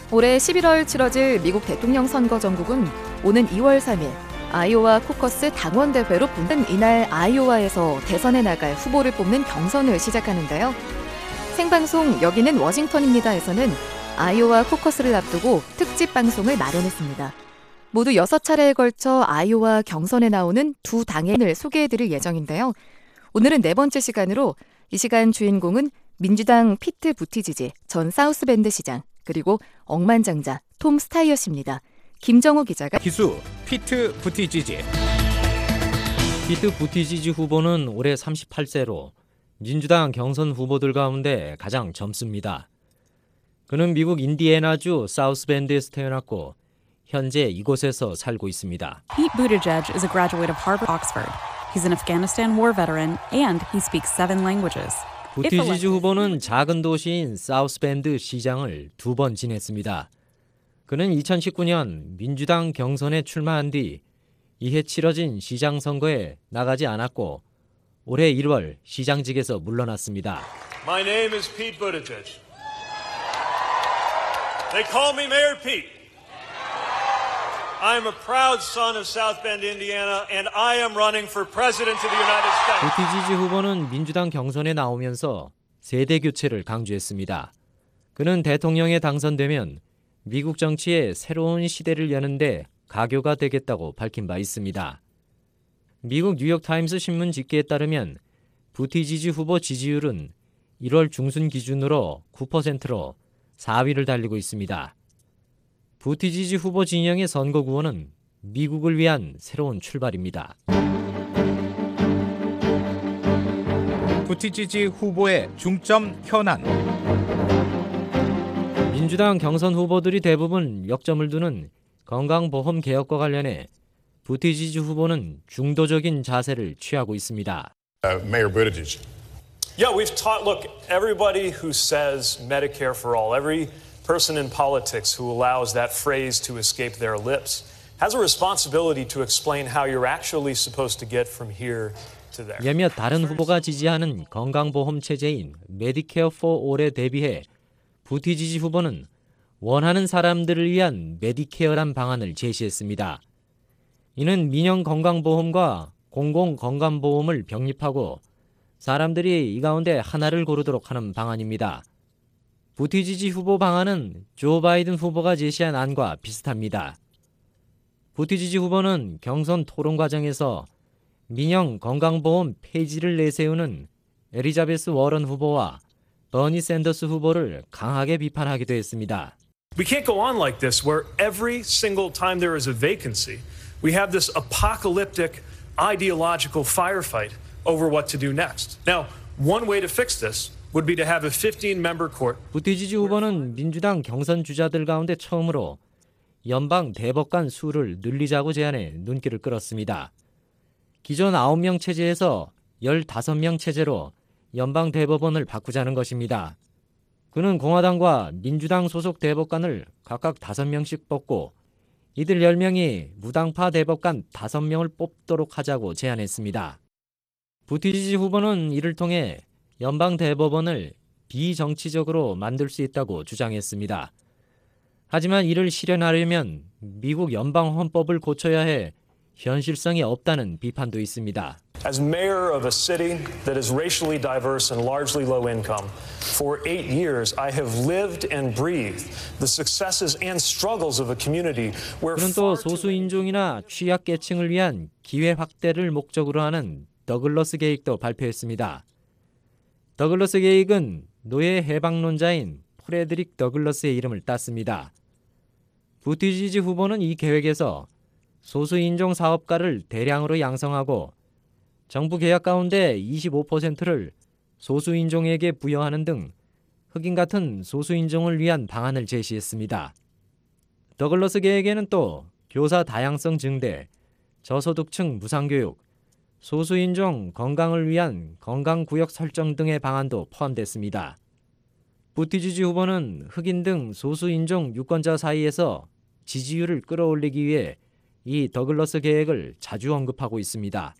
올해 십일월 치러질 미국 대통령 선거 전국은 오는 이월 삼일 아이오와 코커스 당원대회로 뽑는 이날 아이오와에서 대선에 나갈 후보를 뽑는 경선을 시작하는데요. 생방송 여기는 워싱턴입니다에서는 아이오와 코커스를 앞두고 특집 방송을 마련했습니다. 모두 여섯 차례에 걸쳐 아이오와 경선에 나오는 두 당을 소개해드릴 예정인데요. 오늘은 네 번째 시간으로 이 시간 주인공은 민주당 피트 부티지지 전 사우스밴드 시장 그리고 억만장자 톰 스타이어 씨입니다. 김정호 기자가 기수 피트 부티지지. 피트 부티지지 후보는 올해 삼십팔 세로 민주당 경선 후보들 가운데 가장 젊습니다. 그는 미국 인디애나주 사우스밴드에서 태어났고 현재 이곳에서 살고 있습니다. Pete Buttigieg is a graduate of Harvard Oxford. He's an Afghanistan war veteran and he speaks seven languages. 부티지지 후보는 작은 도시인 사우스밴드 시장을 두 번 지냈습니다. 그는 이천십구 년 민주당 경선에 출마한 뒤 이해 치러진 시장 선거에 나가지 않았고 올해 일월 시장직에서 물러났습니다. My name is Pete Buttigieg. They call me Mayor Pete. I am a proud son of South Bend, Indiana, and I am running for president of the United States. 부티지지 후보는 민주당 경선에 나오면서 세대 교체를 강조했습니다. 그는 대통령에 당선되면 미국 정치의 새로운 시대를 여는데 가교가 되겠다고 밝힌 바 있습니다. 미국 뉴욕타임스 신문 집계에 따르면 부티지지 후보 지지율은 일월 중순 기준으로 구 퍼센트로 사 위를 달리고 있습니다. 부티지지 후보 진영의 선거구호는 미국을 위한 새로운 출발입니다. 부티지지 후보의 중점 현안. 민주당 경선 후보들이 대부분 역점을 두는 건강보험 개혁과 관련해 부티지지 후보는 중도적인 자세를 취하고 있습니다. Uh, Mayor Buttigieg. Yeah, we've taught, look, everybody who says Medicare for all, every person in politics who allows that phrase to escape their lips has a responsibility to explain how you're actually supposed to get from here to there. 몇몇 다른 후보가 지지하는 건강보험 체제인 메디케어 포 올에 대비해 부티지지 후보는 원하는 사람들을 위한 메디케어란 방안을 제시했습니다. 이는 민영 건강보험과 공공건강보험을 병립하고 사람들이 이 가운데 하나를 고르도록 하는 방안입니다. 부티지지 후보 방안은 조 바이든 후보가 제시한 안과 비슷합니다. 부티지지 후보는 경선 토론 과정에서 민영 건강보험 폐지를 내세우는 엘리자베스 워런 후보와 버니 샌더스 후보를 강하게 비판하기도 했습니다. We can't go on like this where every single time there is a vacancy, we have this apocalyptic ideological firefight over what to do next. Now, one way to fix this would be to have a fifteen-member court. 부티지지 후보는 민주당 경선 주자들 가운데 처음으로 연방 대법관 수를 늘리자고 제안해 눈길을 끌었습니다. 기존 아홉 명 체제에서 열다섯 명 체제로 연방 대법원을 바꾸자는 것입니다. 그는 공화당과 민주당 소속 대법관을 각각 다섯 명씩 뽑고 이들 열 명이 무당파 대법관 다섯 명을 뽑도록 하자고 제안했습니다. 부티지지 후보는 이를 통해 연방 대법원을 비정치적으로 만들 수 있다고 주장했습니다. 하지만 이를 실현하려면 미국 연방 헌법을 고쳐야 해 현실성이 없다는 비판도 있습니다. As mayor of a city that is racially diverse and largely low income, for eight years I have lived and breathed the successes and struggles of a community where 그는 또 소수인종이나 취약계층을 위한 기회 확대를 목적으로 하는 더글러스 계획도 발표했습니다. 더글러스 계획은 노예 해방론자인 프레드릭 더글러스의 이름을 땄습니다. 부티지지 후보는 이 계획에서 소수인종 사업가를 대량으로 양성하고 정부 계약 가운데 이십오 퍼센트를 소수인종에게 부여하는 등 흑인 같은 소수인종을 위한 방안을 제시했습니다. 더글러스 계획에는 또 교사 다양성 증대, 저소득층 무상교육, 소수인종 건강을 위한 건강구역 설정 등의 방안도 포함됐습니다. 부티지지 후보는 흑인 등 소수인종 유권자 사이에서 지지율을 끌어올리기 위해 이 더글러스 계획을 자주 언급하고 있습니다.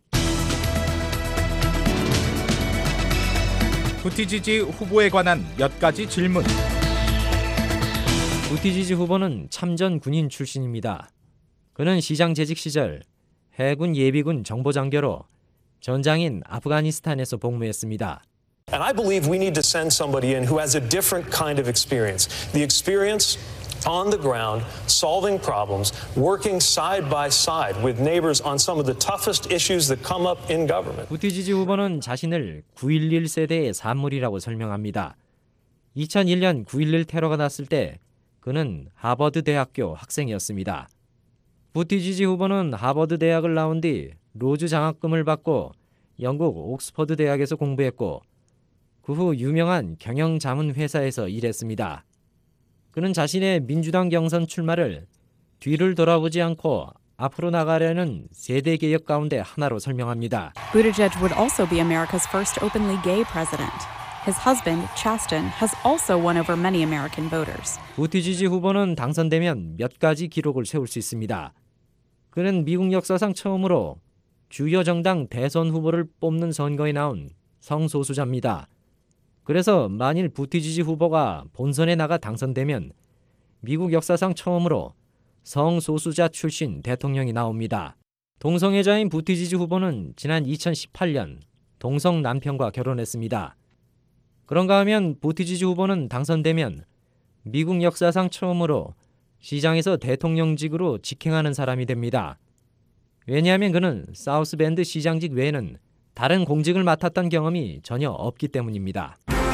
부티지지 후보에 관한 몇 가지 질문. 부티지지 후보는 참전 군인 출신입니다. 그는 시장 재직 시절 해군 예비군 정보장교로 전장인 아프가니스탄에서 복무했습니다. And I believe we need to send somebody in who has a different kind of experience. The experience on the ground, solving problems, working side by side with neighbors on some of the toughest issues that come up in government. 부티지지 후보는 자신을 구일일 세대의 산물이라고 설명합니다. 이천일 년 구일일 테러가 났을 때 그는 하버드 대학교 학생이었습니다. 부티지지 후보는 하버드 대학을 나온 뒤 로즈 장학금을 받고 영국 옥스퍼드 대학에서 공부했고 그 후 유명한 경영자문 회사에서 일했습니다. 그는 자신의 민주당 경선 출마를 뒤를 돌아보지 않고 앞으로 나가려는 세대 개혁 가운데 하나로 설명합니다. Buttigieg would also be America's first openly gay president. His husband, Chasten, has also won over many American voters. 부티지지 후보는 당선되면 몇 가지 기록을 세울 수 있습니다. 그는 미국 역사상 처음으로 주요 정당 대선 후보를 뽑는 선거에 나온 성소수자입니다. 그래서 만일 부티지지 후보가 본선에 나가 당선되면 미국 역사상 처음으로 성소수자 출신 대통령이 나옵니다. 동성애자인 부티지지 후보는 지난 이천십팔 년 동성 남편과 결혼했습니다. 그런가 하면 부티지지 후보는 당선되면 미국 역사상 처음으로 시장에서 대통령직으로 직행하는 사람이 됩니다. 왜냐하면 그는 사우스밴드 시장직 외에는 다른 공직을 맡았던 경험이 전혀 없기 때문입니다.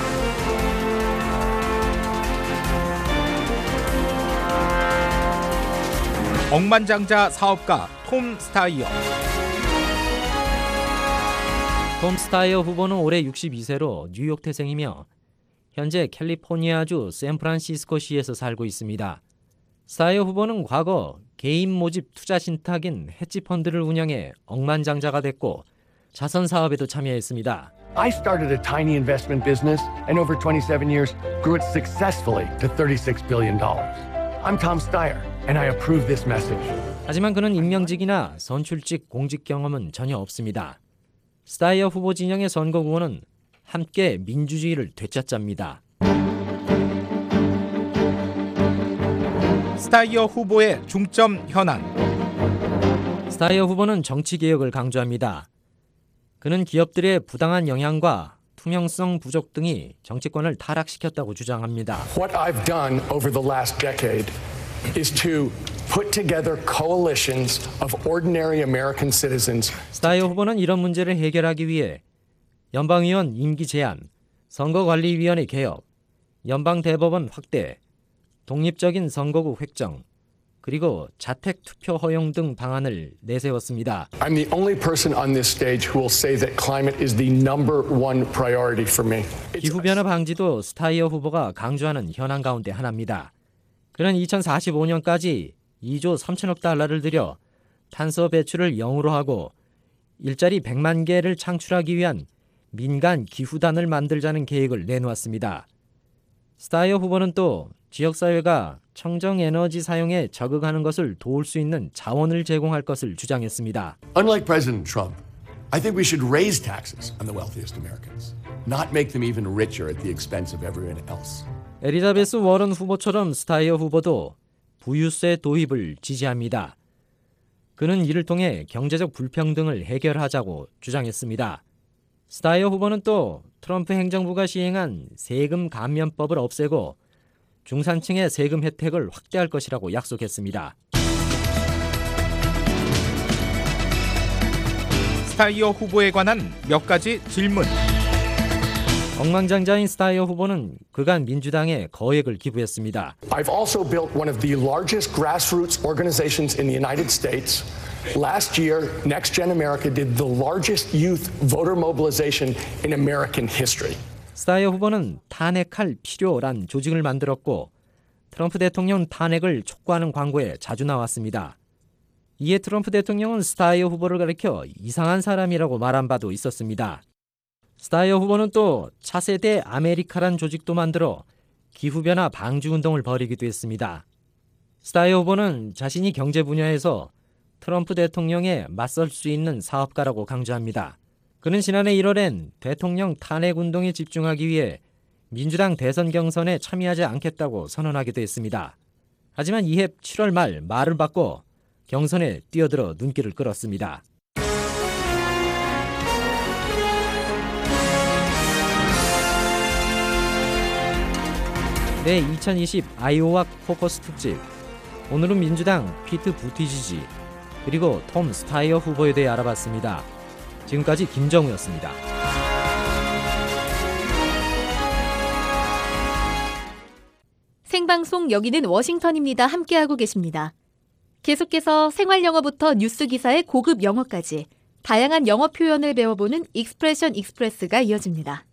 억만장자 사업가 톰 스타이어. 톰 스타이어 후보는 올해 육십이 세로 뉴욕 태생이며 현재 캘리포니아주 샌프란시스코시에서 살고 있습니다. 스타이어 후보는 과거 개인 모집 투자 신탁인 헤지펀드를 운영해 억만장자가 됐고 자선 사업에도 참여했습니다. I started a tiny investment business and over twenty-seven years grew it successfully to thirty-six billion dollars. I'm Tom Steyer and I approve this message. 하지만 그는 임명직이나 선출직 공직 경험은 전혀 없습니다. 스타이어 후보 진영의 선거 구호는 함께 민주주의를 되찾자입니다. 스타이어 후보의 중점 현안. 스타이어 후보는 정치 개혁을 강조합니다. 그는 기업들의 부당한 영향과 투명성 부족 등이 정치권을 타락시켰다고 주장합니다. What I've done over the last decade is to put together coalitions of ordinary American citizens. 스타이어 후보는 이런 문제를 해결하기 위해 연방의원 임기 제한, 선거관리위원회 개혁, 연방대법원 확대, 독립적인 선거구 획정, 그리고 자택 투표 허용 등 방안을 내세웠습니다. I'm the only person on this stage who will say that climate is the number one priority for me. 기후변화 방지도 스타이어 후보가 강조하는 현안 가운데 하나입니다. 그는 이천사십오 년까지 이조 삼천억 달러를 들여 탄소 배출을 영으로 하고 일자리 백만 개를 창출하기 위한 민간 기후단을 만들자는 계획을 내놓았습니다. 스타이어 후보는 또 지역사회가 청정에너지 사용에 적응하는 것을 도울 수 있는 자원을 제공할 것을 주장했습니다. Unlike President Trump, I think we should raise taxes on the wealthiest Americans, not make them even richer at the expense of everyone else. 엘리자베스 워런 후보처럼 스타이어 후보도 부유세 도입을 지지합니다. 그는 이를 통해 경제적 불평등을 해결하자고 주장했습니다. 스타이어 후보는 또 트럼프 행정부가 시행한 세금 감면법을 없애고 중산층의 세금 혜택을 확대할 것이라고 약속했습니다. 스타이어 후보에 관한 몇 가지 질문. 억만장자인 스타이어 후보는 그간 민주당에 거액을 기부했습니다. I've also built one of the largest grassroots organizations in the United States. Last year, Next Gen America did the largest youth voter mobilization in American history. 스타이어 후보는 탄핵할 필요란 조직을 만들었고 트럼프 대통령 탄핵을 촉구하는 광고에 자주 나왔습니다. 이에 트럼프 대통령은 스타이어 후보를 가리켜 이상한 사람이라고 말한 바도 있었습니다. 스타이어 후보는 또 차세대 아메리카란 조직도 만들어 기후변화 방지운동을 벌이기도 했습니다. 스타이어 후보는 자신이 경제 분야에서 트럼프 대통령에 맞설 수 있는 사업가라고 강조합니다. 그는 지난해 일월엔 대통령 탄핵운동에 집중하기 위해 민주당 대선 경선에 참여하지 않겠다고 선언하기도 했습니다. 하지만 이해 칠월 말 말을 바꿔 경선에 뛰어들어 눈길을 끌었습니다. 네, 이천이십 아이오와 코커스 특집. 오늘은 민주당 피트 부티지지 그리고 톰 스타이어 후보에 대해 알아봤습니다. 지금까지 김정우였습니다. 생방송 여기는 워싱턴입니다. 함께하고 계십니다. 계속해서 생활영어부터 뉴스 기사의 고급 영어까지 다양한 영어 표현을 배워보는 익스프레션 익스프레스가 이어집니다.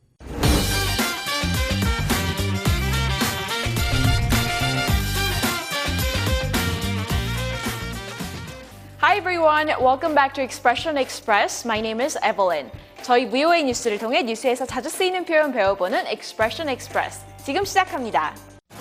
Hi everyone, welcome back to Expression Express. My name is Evelyn. 저희 브이오에이 뉴스를 통해 뉴스에서 자주 쓰이는 표현 배워보는 Expression Express. 지금 시작합니다.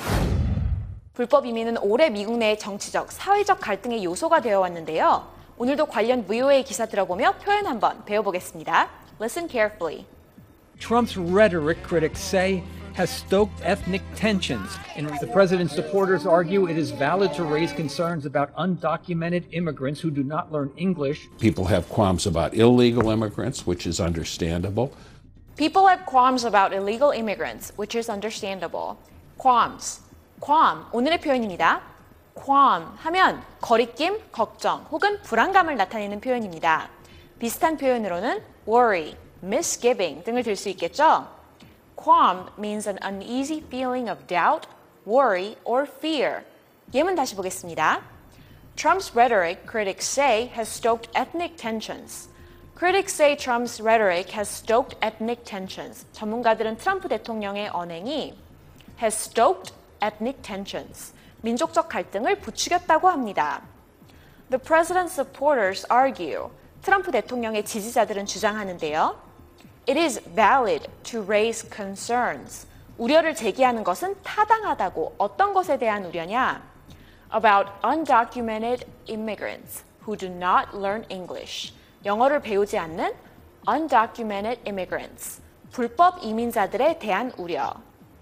불법 이민은 오래 미국 내의 정치적, 사회적 갈등의 요소가 되어 왔는데요. 오늘도 관련 브이오에이 기사 들어보며 표현 한번 배워보겠습니다. Listen carefully. Trump's rhetoric, critics say, has stoked ethnic tensions. And the president's supporters argue it is valid to raise concerns about undocumented immigrants who do not learn English. People have qualms about illegal immigrants, which is understandable. People have qualms about illegal immigrants, which is understandable. Qualms. qualm, 오늘의 표현입니다. qualm 하면 거리낌, 걱정 혹은 불안감을 나타내는 표현입니다. 비슷한 표현으로는 worry, misgiving 등을 들 수 있겠죠? Qualm means an uneasy feeling of doubt, worry, or fear. 예문 다시 보겠습니다. Trump's rhetoric, critics say, has stoked ethnic tensions. Critics say Trump's rhetoric has stoked ethnic tensions. 전문가들은 트럼프 대통령의 언행이 has stoked ethnic tensions. 민족적 갈등을 부추겼다고 합니다. The president's supporters argue. 트럼프 대통령의 지지자들은 주장하는데요. It is valid to raise concerns. 우려를 제기하는 것은 타당하다고. 어떤 것에 대한 우려냐? About undocumented immigrants who do not learn English. 영어를 배우지 않는 undocumented immigrants. 불법 이민자들에 대한 우려.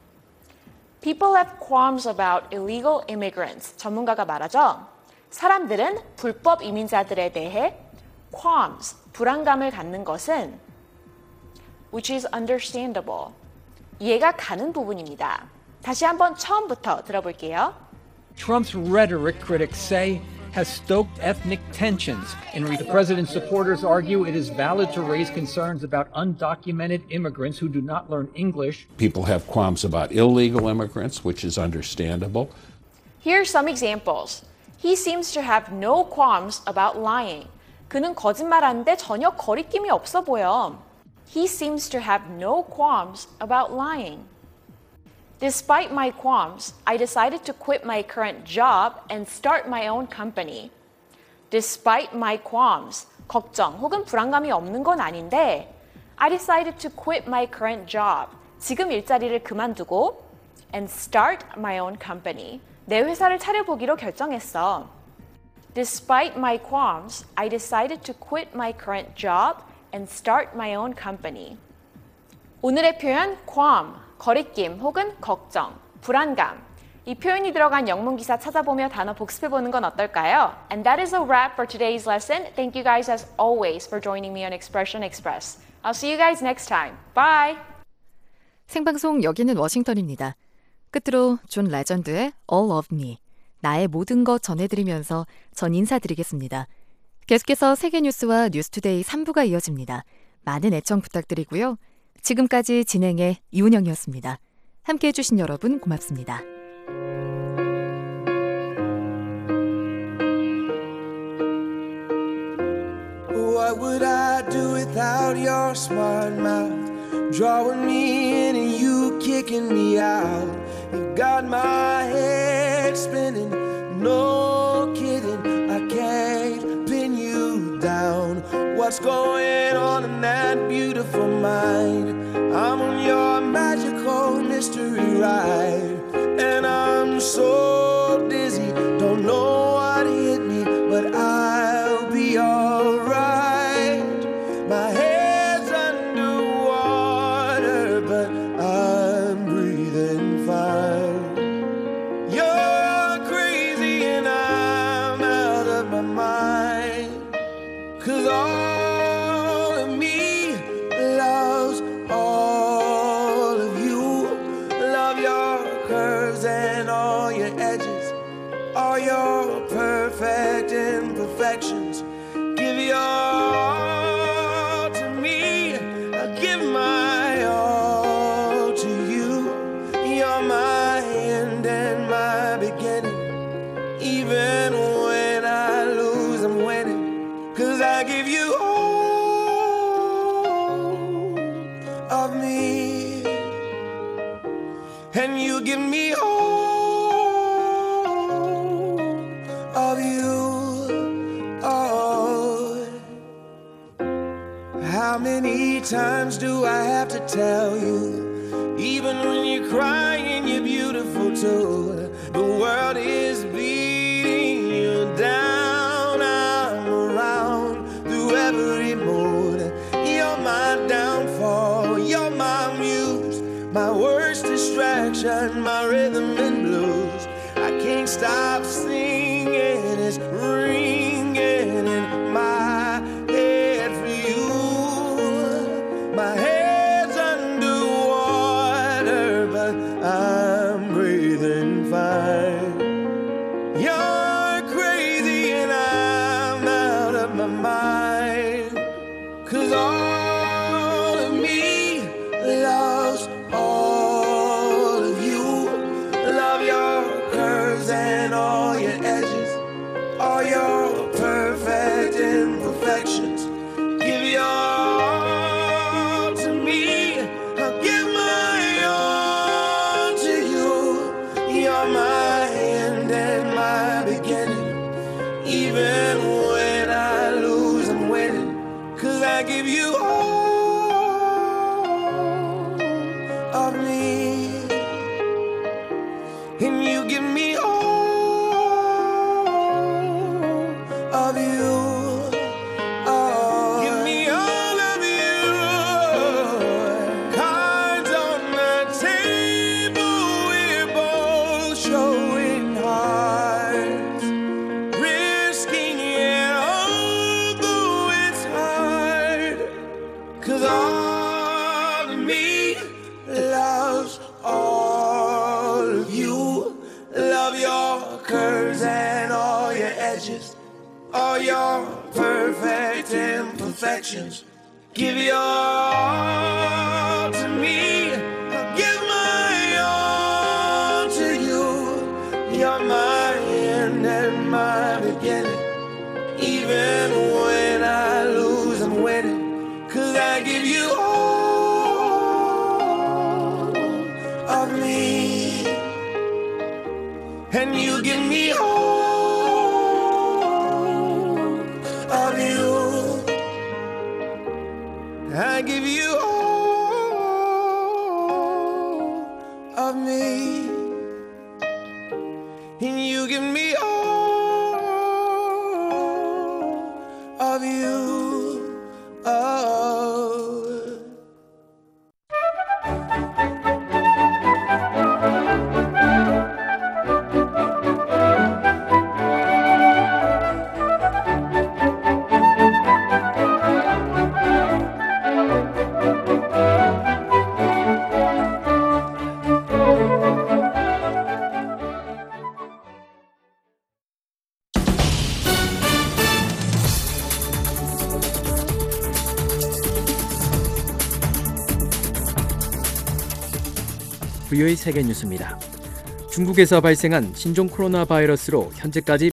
People have qualms about illegal immigrants. 전문가가 말하죠. 사람들은 불법 이민자들에 대해 qualms, 불안감을 갖는 것은 which is understandable. 이해가 가는 부분입니다. 다시 한번 처음부터 들어볼게요. Trump's rhetoric, critics say, has stoked ethnic tensions. And the president's supporters argue it is valid to raise concerns about undocumented immigrants who do not learn English. People have qualms about illegal immigrants, which is understandable. Here are some examples. He seems to have no qualms about lying. 그는 거짓말하는데 전혀 거리낌이 없어 보여. He seems to have no qualms about lying. Despite my qualms, I decided to quit my current job and start my own company. Despite my qualms, 걱정 혹은 불안감이 없는 건 아닌데 I decided to quit my current job. 지금 일자리를 그만두고 and start my own company. 내 회사를 차려보기로 결정했어. Despite my qualms, I decided to quit my current job and start my own company. 오늘의 표현 qualm, 거리낌 혹은 걱정, 불안감. 이 표현이 들어간 영문 기사 찾아보며 단어 복습해보는 건 어떨까요? And that is a wrap for today's lesson. Thank you guys as always for joining me on Expression Express. I'll see you guys next time. Bye! 생방송 여기는 워싱턴입니다. 끝으로 존 레전드의 All of Me, 나의 모든 것 전해드리면서 전 인사드리겠습니다. 계속해서 세계뉴스와 뉴스투데이 삼 부가 이어집니다. 많은 애청 부탁드리고요. 지금까지 진행의 이운영이었습니다. 함께해 주신 여러분 고맙습니다. What would I do without your smart mouth? Drawing me in and you kicking me out. You got my head spinning, no kidding. I can't pin you down. What's going on in that beautiful mind? I'm on your magical mystery ride, and I'm so dizzy, don't know what hit me, but I'll be alright. My head's underwater, but I'm breathing fine. You're crazy. curves and all your edges, all your perfect imperfections. Give your all to me, I give my all to you. You're my end and my beginning. Even when I lose, I'm winning. 'Cause I give you all of me, and you give me all of you. Oh, how many times do I have to tell you? Even when you're crying, you're beautiful too. The world is beating you down. I'm around through every mood. You're my downfall, you're my muse, my worst distraction, my rhythm and blues. I can't stop singing, it's ringing in my head for you. My head's underwater, but I'm breathing fine. You're crazy and I'm out of my mind. 'Cause all of me loves all of you. Love your curves and all your edges, all your perfect imperfections. Give your all to me, I'll give my all to you. You're my end and my beginning. Even when I lose, I'm winning. 'Cause I give you all of me, and you give me all of you. Oh, give me all of you. Cards on the table, we're both showing hearts, risking it although it's hard. 'Cause all of me loves all of you. Love your curves and all your edges, all your perfect imperfections. Give your all to me, I'll give my all to you. You're my end and my beginning. Even when I lose, I'm winning. 'Cause I give you all of me, and you give me all of you. I give you all of me, and you give me all of you. Oh. 브이오에이 세계 뉴스입니다. 중국에서 발생한 신종 코로나 바이러스로 현재까지